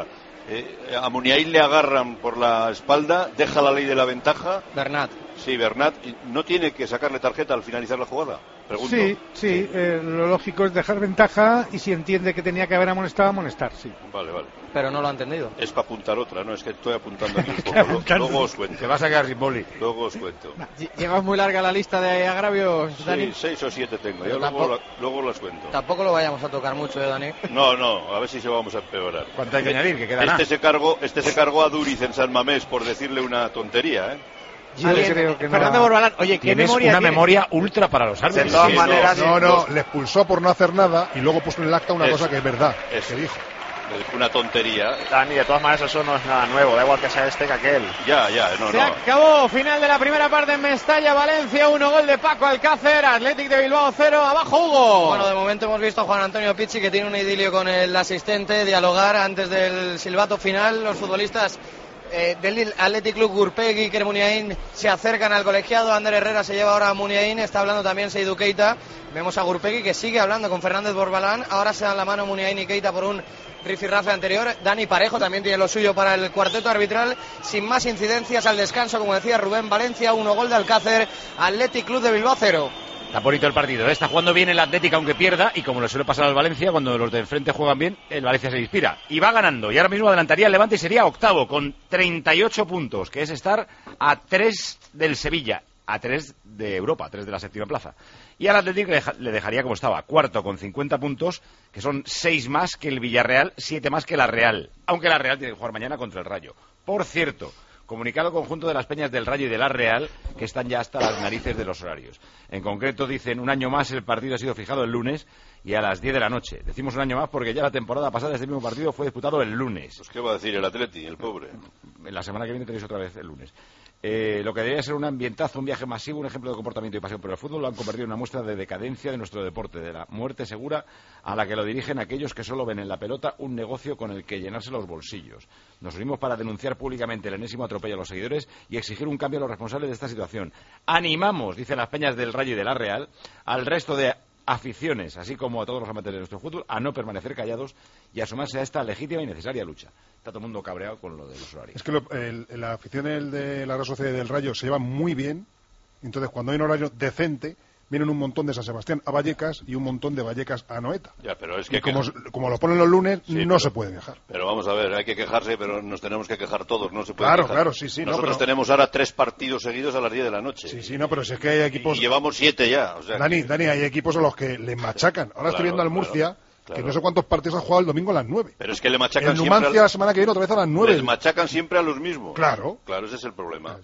Eh, a Muniain le agarran por la espalda, deja la ley de la ventaja.
Bernat.
Sí, Bernat. ¿No tiene que sacarle tarjeta al finalizar la jugada? Pregunto.
Sí, sí, eh, lo lógico es dejar ventaja y si entiende que tenía que haber amonestado, amonestar, sí.
Vale, vale.
Pero no lo ha entendido.
Es para apuntar otra, ¿no? Es que estoy apuntando aquí un poco. Luego, luego os cuento.
Te vas a quedar sin boli.
Luego os cuento.
Llevas muy larga la lista de agravios,
Sí,
Dani.
seis o siete tengo. Yo luego,
tampoco,
la- luego las cuento.
Tampoco lo vayamos a tocar mucho, ¿eh, Dani?
No, no, a ver si se vamos a empeorar.
¿Cuánto hay que añadir? Que queda
este
nada.
se cargó, este se cargó a Duriz en San Mamés por decirle una tontería, ¿eh?
Yo creo que no.
Fernando Borbalán, oye, ¿qué
Tienes
memoria
una
tienes?
memoria ultra para los árbitros.
De todas
Sí,
maneras,
No, no, le expulsó por no hacer nada y luego puso en el acta una
Eso.
cosa que es verdad,
Eso.
que dijo.
Una tontería.
Dani, de todas maneras eso no es nada nuevo, da igual que sea este que aquel.
Ya, ya, no,
Se
no.
acabó, final de la primera parte en Mestalla, Valencia, uno gol de Paco Alcácer, Athletic de Bilbao cero, abajo Hugo.
Bueno, de momento hemos visto a Juan Antonio Pizzi que tiene un idilio con el asistente, dialogar antes del silbato final. Los futbolistas eh, del Athletic Club, Gurpegui y Muniain, se acercan al colegiado. Ander Herrera se lleva ahora a Muniain, está hablando también Seydou Keita. Vemos a Gurpegui que sigue hablando con Fernández Borbalán. Ahora se dan la mano Muniain y Keita por un rifirrafe anterior. Dani Parejo también tiene lo suyo para el cuarteto arbitral. Sin más incidencias al descanso, como decía Rubén, Valencia uno, gol de Alcácer, Athletic Club de Bilbao cero.
Está bonito el partido, ¿eh? Está jugando bien el Atlético aunque pierda, y como le suele pasar al Valencia, cuando los de enfrente juegan bien, el Valencia se inspira. Y va ganando, y ahora mismo adelantaría el Levante y sería octavo, con treinta y ocho puntos, que es estar a tres del Sevilla, a tres de Europa, a tres de la séptima plaza. Y al Atlético le, deja- le dejaría como estaba, cuarto con cincuenta puntos, que son seis más que el Villarreal, siete más que la Real, aunque la Real tiene que jugar mañana contra el Rayo. Por cierto, comunicado conjunto de las Peñas del Rayo y de la Real, que están ya hasta las narices de los horarios. En concreto dicen, un año más el partido ha sido fijado el lunes y a las diez de la noche. Decimos un año más porque ya la temporada pasada este mismo partido fue disputado el lunes.
Pues qué va a decir el Atleti, el pobre.
La semana que viene tenéis otra vez el lunes. Eh, lo que debería ser un ambientazo, un viaje masivo, un ejemplo de comportamiento y pasión por el fútbol, lo han convertido en una muestra de decadencia de nuestro deporte, de la muerte segura a la que lo dirigen aquellos que solo ven en la pelota un negocio con el que llenarse los bolsillos. Nos unimos para denunciar públicamente el enésimo atropello a los seguidores y exigir un cambio a los responsables de esta situación. Animamos, dicen las Peñas del Rayo y de la Real, al resto de aficiones, así como a todos los amantes de nuestro fútbol, a no permanecer callados y a sumarse a esta legítima y necesaria lucha. Está todo el mundo cabreado con lo de los horarios.
Es que lo- el- la afición el de la Real Sociedad y del Rayo se lleva muy bien, entonces cuando hay un horario decente, vienen un montón de San Sebastián a Vallecas y un montón de Vallecas a Noeta.
Ya, pero es que...
Y como,
que-
como lo ponen los lunes,
Sí,
no
pero-
se puede viajar.
Pero vamos a ver, hay que quejarse, pero nos tenemos que quejar todos, no se puede
Claro,
quejar.
claro, sí, sí, no,
Nosotros
pero-
tenemos ahora tres partidos seguidos a las diez de la noche.
Sí, sí, no, pero si es que hay equipos...
Y llevamos siete ya, o sea...
Dani, Dani, hay equipos a los que le machacan. Ahora estoy
Claro,
viendo al
claro,
Murcia,
claro.
que no sé cuántos partidos ha jugado el domingo a las nueve.
Pero es que le machacan
El
siempre...
Numancia
al-
la semana que viene otra vez a las nueve.
Les machacan siempre a los mismos.
Claro.
Claro, ese es el problema.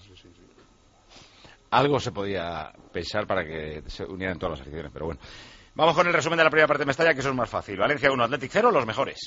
Algo se podía pensar para que se unieran todas las aficiones, pero bueno. Vamos con el resumen de la primera parte de Mestalla, que eso es más fácil. Valencia uno, Athletic cero, los mejores.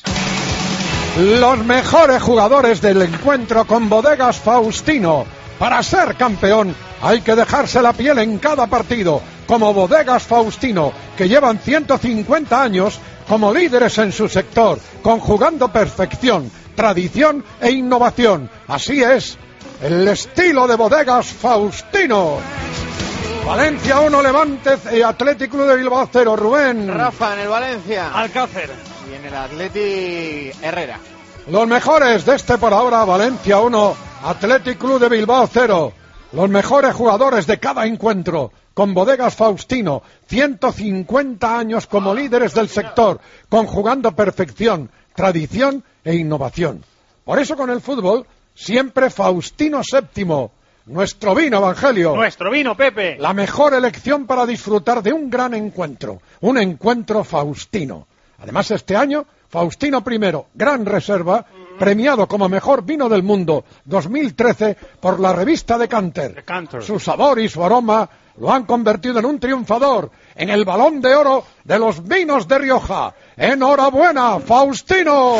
Los mejores jugadores del encuentro con Bodegas Faustino. Para ser campeón hay que dejarse la piel en cada partido, como Bodegas Faustino, que llevan ciento cincuenta años como líderes en su sector, conjugando perfección, tradición e innovación. Así es el estilo de Bodegas Faustino. Valencia uno, Levante y Athletic Club de Bilbao cero. Rubén.
Rafa en el Valencia.
Alcácer.
Y en el Atleti, Herrera.
Los mejores de este por ahora, Valencia uno, Athletic Club de Bilbao cero. Los mejores jugadores de cada encuentro, con Bodegas Faustino, ciento cincuenta años como líderes del sector, conjugando perfección, tradición e innovación. Por eso con el fútbol, siempre Faustino séptimo. Nuestro vino, Evangelio.
Nuestro vino, Pepe.
La mejor elección para disfrutar de un gran encuentro. Un encuentro Faustino. Además, este año, Faustino primero, gran reserva, premiado como mejor vino del mundo dos mil trece por la revista Decanter.
Decanter.
Su sabor y su aroma lo han convertido en un triunfador, en el Balón de Oro de los vinos de Rioja. ¡Enhorabuena, Faustino!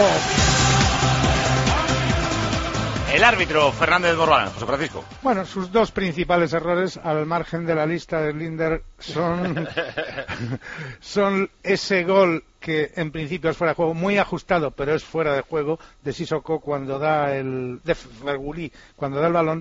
El árbitro, Fernández Borbalán. José Francisco.
Bueno, sus dos principales errores, al margen de la lista de Linder, son, son ese gol que en principio es fuera de juego, muy ajustado, pero es fuera de juego, de Sissoko cuando da el, de Fergulí, cuando da el balón,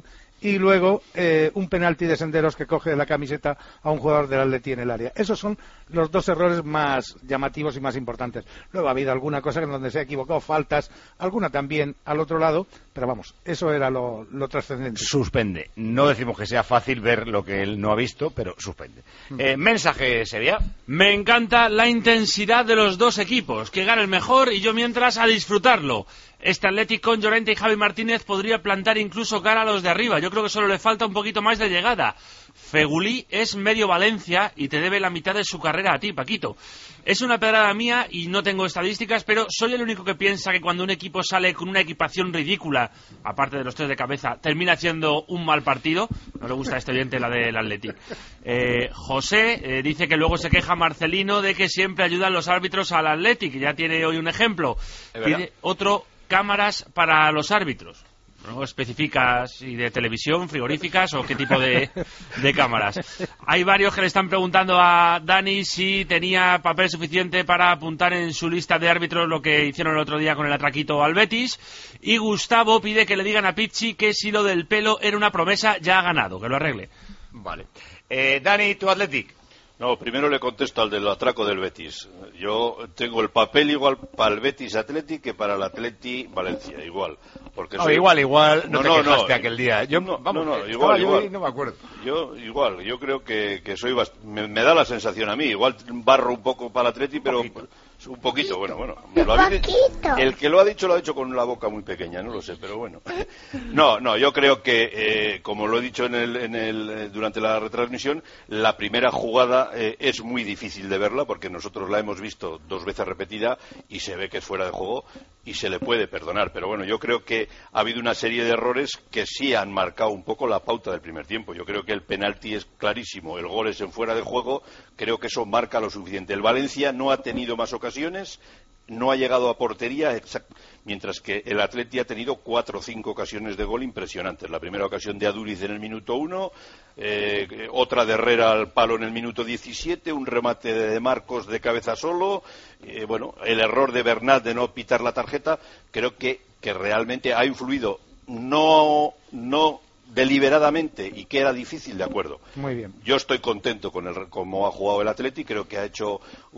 y luego eh, un penalti de Senderos que coge de la camiseta a un jugador del Atleti en el área. Esos son los dos errores más llamativos y más importantes. Luego ha habido alguna cosa en donde se ha equivocado, faltas, alguna también al otro lado, pero vamos, eso era lo, lo trascendente.
Suspende. No decimos que sea fácil ver lo que él no ha visto, pero suspende. Eh, mensaje, Sevilla.
Me encanta la intensidad de los dos equipos, que gane el mejor y yo mientras a disfrutarlo. Este Atlético con Llorente y Javi Martínez podría plantar incluso cara a los de arriba. Yo creo que solo le falta un poquito más de llegada. Fegulí es medio Valencia y te debe la mitad de su carrera a ti, Paquito. Es una pedrada mía y no tengo estadísticas, pero soy el único que piensa que cuando un equipo sale con una equipación ridícula, aparte de los tres de cabeza, termina haciendo un mal partido. No le gusta a este oyente la del Athletic. Eh, José eh, dice que luego se queja Marcelino de que siempre ayudan los árbitros al Athletic. Ya tiene hoy un ejemplo. Pide otro... cámaras para los árbitros. ¿No especificas si de televisión, frigoríficas o qué tipo de, de cámaras? Hay varios que le están preguntando a Dani si tenía papel suficiente para apuntar en su lista de árbitros lo que hicieron el otro día con el atraquito al Betis. Y Gustavo pide que le digan a Pizzi que si lo del pelo era una promesa, ya ha ganado, que lo arregle.
Vale. Eh, Dani, tu Athletic.
No, primero le contesto al del atraco del Betis. Yo tengo el papel igual para el Betis Athletic que para el Atleti Valencia, igual. Porque
no,
soy...
igual, igual, no, no te quejaste
no,
aquel día. Yo,
no,
vamos,
no, no, igual,
yo
igual.
No me acuerdo.
Yo, igual, yo creo que, que soy bast... me, me da la sensación a mí, igual barro un poco para el Atleti, pero... Un poquito. Un poquito, bueno, bueno. Lo habéis... El que lo ha dicho lo ha dicho con la boca muy pequeña, no lo sé, pero bueno. No, no, yo creo que, eh, como lo he dicho en el, en el, durante la retransmisión, la primera jugada eh, es muy difícil de verla porque nosotros la hemos visto dos veces repetida y se ve que es fuera de juego y se le puede perdonar. Pero bueno, yo creo que ha habido una serie de errores que sí han marcado un poco la pauta del primer tiempo. Yo creo que el penalti es clarísimo, el gol es en fuera de juego, creo que eso marca lo suficiente. El Valencia no ha tenido más ocasiones, no ha llegado a portería, mientras que el Atleti ha tenido cuatro o cinco ocasiones de gol impresionantes. La primera ocasión de Aduriz en el minuto uno, eh, otra de Herrera al palo en el minuto diecisiete, un remate de Marcos de cabeza solo, eh, bueno, el error de Bernat de no pitar la tarjeta, creo que, que realmente ha influido, no, no deliberadamente, y que era difícil, de acuerdo.
Muy bien.
Yo estoy contento con el cómo ha jugado el Atleti, creo que ha hecho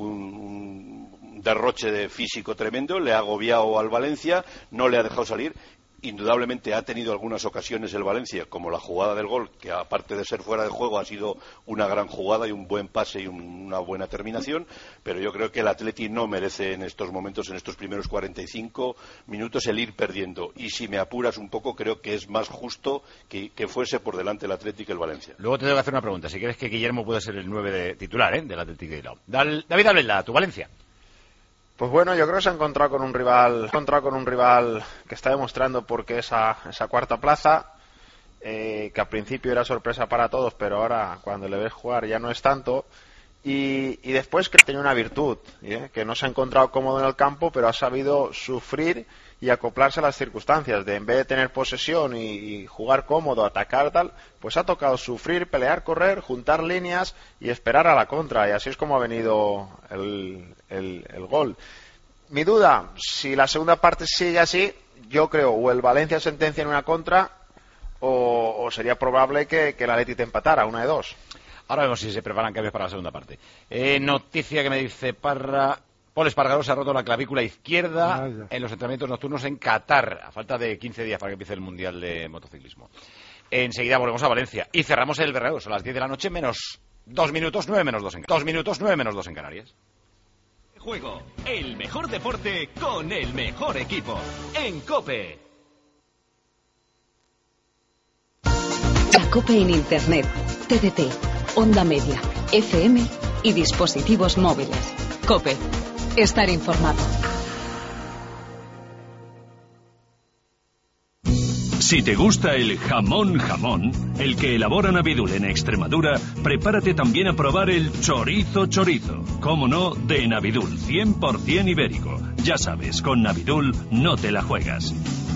un, un derroche de físico tremendo, le ha agobiado al Valencia, no le ha dejado salir. Indudablemente ha tenido algunas ocasiones el Valencia, como la jugada del gol, que aparte de ser fuera de juego ha sido una gran jugada y un buen pase y un, una buena terminación, pero yo creo que el Atleti no merece en estos momentos, en estos primeros cuarenta y cinco minutos, el ir perdiendo. Y si me apuras un poco, creo que es más justo que, que fuese por delante el Atleti que el Valencia.
Luego te tengo que hacer una pregunta, si quieres que Guillermo pueda ser el nueve de titular, ¿eh?, del Atleti de Bilbao. David Abela, tu Valencia.
Pues bueno, yo creo que se ha encontrado con un rival, se ha encontrado con un rival que está demostrando por qué esa, esa cuarta plaza, eh, que al principio era sorpresa para todos, pero ahora cuando le ves jugar ya no es tanto. Y, y después que tiene una virtud, ¿eh? Que no se ha encontrado cómodo en el campo, pero ha sabido sufrir y acoplarse a las circunstancias. De en vez de tener posesión y, y jugar cómodo, atacar tal, pues ha tocado sufrir, pelear, correr, juntar líneas y esperar a la contra. Y así es como ha venido el, el, el gol. Mi duda, si la segunda parte sigue así, yo creo o el Valencia sentencia en una contra o, o sería probable que, que el Atleti te empatara, una de dos.
Ahora vemos si se preparan cambios para la segunda parte. Eh, noticia que me dice Parra. Paul Espargaró se ha roto la clavícula izquierda Vaya. en los entrenamientos nocturnos en Qatar, a falta de quince días para que empiece el Mundial de Motociclismo. Enseguida volvemos a Valencia y cerramos el Bernabéu. Son las diez de la noche menos dos minutos, nueve menos dos en Canarias. Dos minutos, nueve menos dos en Canarias.
Juego, el mejor deporte con el mejor equipo. En COPE.
La COPE en Internet, T D T, onda media, F M y dispositivos móviles. COPE. Estar informado.
Si te gusta el jamón jamón, el que elabora Navidul en Extremadura, prepárate también a probar el chorizo chorizo. Cómo no, de Navidul, cien por ciento ibérico. Ya sabes, con Navidul no te la juegas.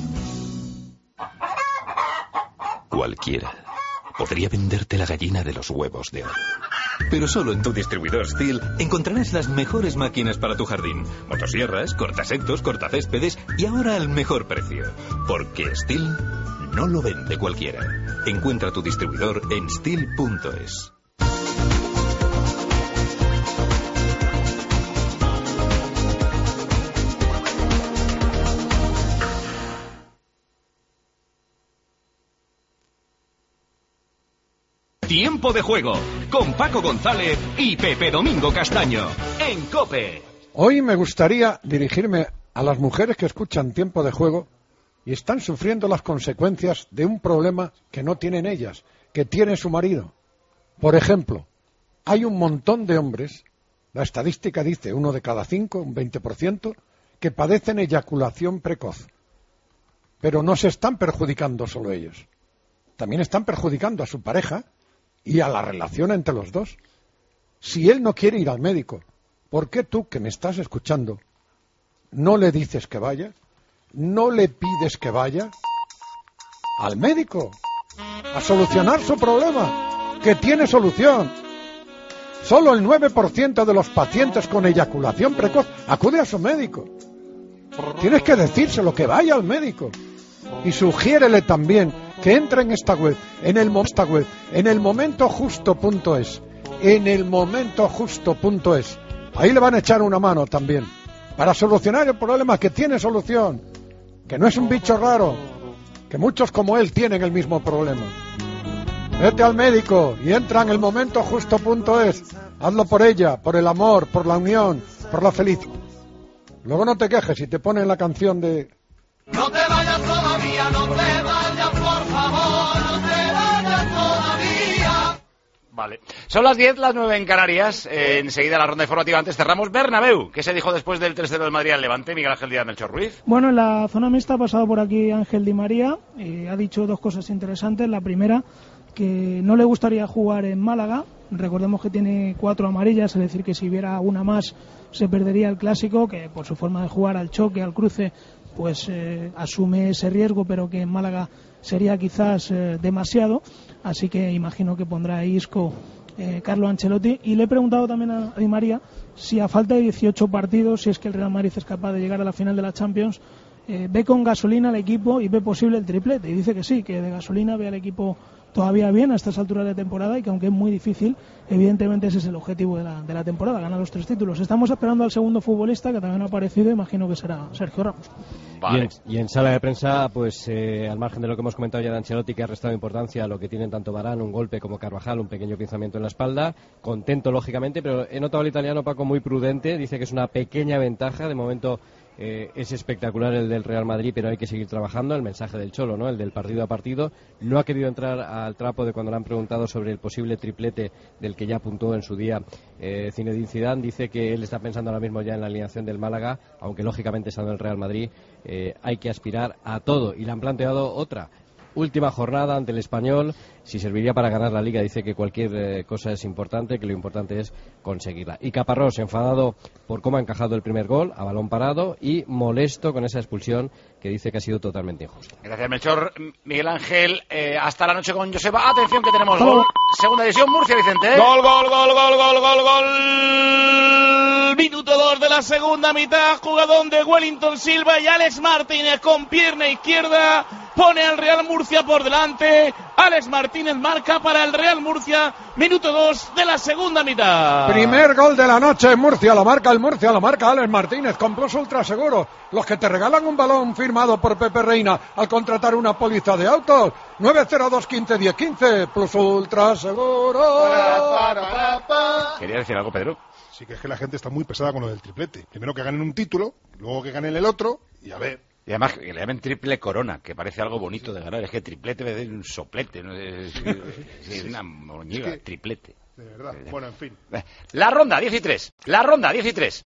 Cualquiera podría venderte la gallina de los huevos de oro. Pero solo en tu distribuidor Stihl encontrarás las mejores máquinas para tu jardín. Motosierras, cortasectos, cortacéspedes y ahora al mejor precio. Porque Stihl no lo vende cualquiera. Encuentra tu distribuidor en Steel punto es.
Tiempo de juego con Paco González y Pepe Domingo Castaño en COPE.
Hoy me gustaría dirigirme a las mujeres que escuchan Tiempo de Juego y están sufriendo las consecuencias de un problema que no tienen ellas, que tiene su marido. Por ejemplo, hay un montón de hombres, la estadística dice uno de cada cinco, un veinte por ciento, que padecen eyaculación precoz. Pero no se están perjudicando solo ellos, también están perjudicando a su pareja y a la relación entre los dos. Si él no quiere ir al médico, ¿por qué tú, que me estás escuchando, no le dices que vaya? ¿No le pides que vaya al médico a solucionar su problema, que tiene solución? Solo el nueve por ciento de los pacientes con eyaculación precoz acude a su médico. Tienes que decírselo, que vaya al médico. Y sugiérele también que entre en esta web, en el, esta web, en el momento justo punto es, en el momento justo punto es. Ahí le van a echar una mano también, para solucionar el problema, que tiene solución, que no es un bicho raro, que muchos como él tienen el mismo problema. Vete al médico y entra en el momento justo punto es. Hazlo por ella, por el amor, por la unión, por la felicidad. Luego no te quejes si te ponen la canción de...
No te vayas todavía, no te vayas, por favor, no te vayas todavía.
Vale. Son las diez, las nueve en Canarias. Eh, enseguida la ronda informativa. Antes cerramos Bernabéu. ¿Qué se dijo después del tres cero del Madrid al Levante? Miguel Ángel Díaz, Melchor Ruiz.
Bueno, en la zona mixta ha pasado por aquí Ángel Di María. Y ha dicho dos cosas interesantes. La primera, que no le gustaría jugar en Málaga. Recordemos que tiene cuatro amarillas, es decir, que si hubiera una más se perdería el clásico, que por su forma de jugar al choque, al cruce, pues eh, asume ese riesgo, pero que en Málaga sería quizás eh, demasiado. Así que imagino que pondrá a Isco eh, Carlo Ancelotti. Y le he preguntado también a Di María si a falta de dieciocho partidos, si es que el Real Madrid es capaz de llegar a la final de la Champions, eh, ve con gasolina al equipo y ve posible el triplete. Y dice que sí, que de gasolina ve al equipo todavía bien a estas alturas de temporada, y que aunque es muy difícil, evidentemente ese es el objetivo de la, de la temporada, ganar los tres títulos. Estamos esperando al segundo futbolista, que también ha aparecido, imagino que será Sergio Ramos.
Vale. Y, en, y en sala de prensa, pues eh, al margen de lo que hemos comentado ya de Ancelotti, que ha restado importancia a lo que tienen tanto Varane, un golpe, como Carvajal, un pequeño pinzamiento en la espalda, contento lógicamente, pero he notado al italiano, Paco, muy prudente, dice que es una pequeña ventaja, de momento eh, es espectacular el del Real Madrid, pero hay que seguir trabajando. El mensaje del Cholo, ¿no?, el del partido a partido. No ha querido entrar al trapo de cuando le han preguntado sobre el posible triplete del que ya apuntó en su día eh, Zinedine Zidane. Dice que él está pensando ahora mismo ya en la alineación del Málaga, aunque lógicamente estando en el Real Madrid eh, hay que aspirar a todo, y le han planteado otra última jornada ante el Español, si serviría para ganar la Liga. Dice que cualquier eh, cosa es importante, que lo importante es conseguirla. Y Caparrós, enfadado por cómo ha encajado el primer gol a balón parado y molesto con esa expulsión que dice que ha sido totalmente injusta.
Gracias, Melchor. Miguel Ángel, eh, hasta la noche con Joseba. Atención, que tenemos gol. Segunda división, Murcia, Vicente. ¿eh?
Gol, gol, gol, gol, gol, gol, gol. Minuto dos de la segunda mitad. Jugadón de Wellington Silva y Alex Martínez con pierna izquierda pone al Real Murcia por delante. Alex Martínez marca para el Real Murcia. Minuto dos de la segunda mitad.
Primer gol de la noche en Murcia. La marca el Murcia, la marca Alex Martínez con Plus Ultra Seguro. Los que te regalan un balón firmado por Pepe Reina al contratar una póliza de autos. nueve cero dos quince diez quince. Plus Ultra Seguro.
¿Quería decir algo, Pedro?
Sí, que es que la gente está muy pesada con lo del triplete. Primero que ganen un título, luego que ganen el otro, y a ver.
Y además que le llamen triple corona, que parece algo bonito de ganar. Es que triplete debe ser un soplete, ¿no? Es, es, es una moñiga, es que, triplete.
De verdad. Bueno, en fin.
La ronda diez y tres. La ronda diez y tres.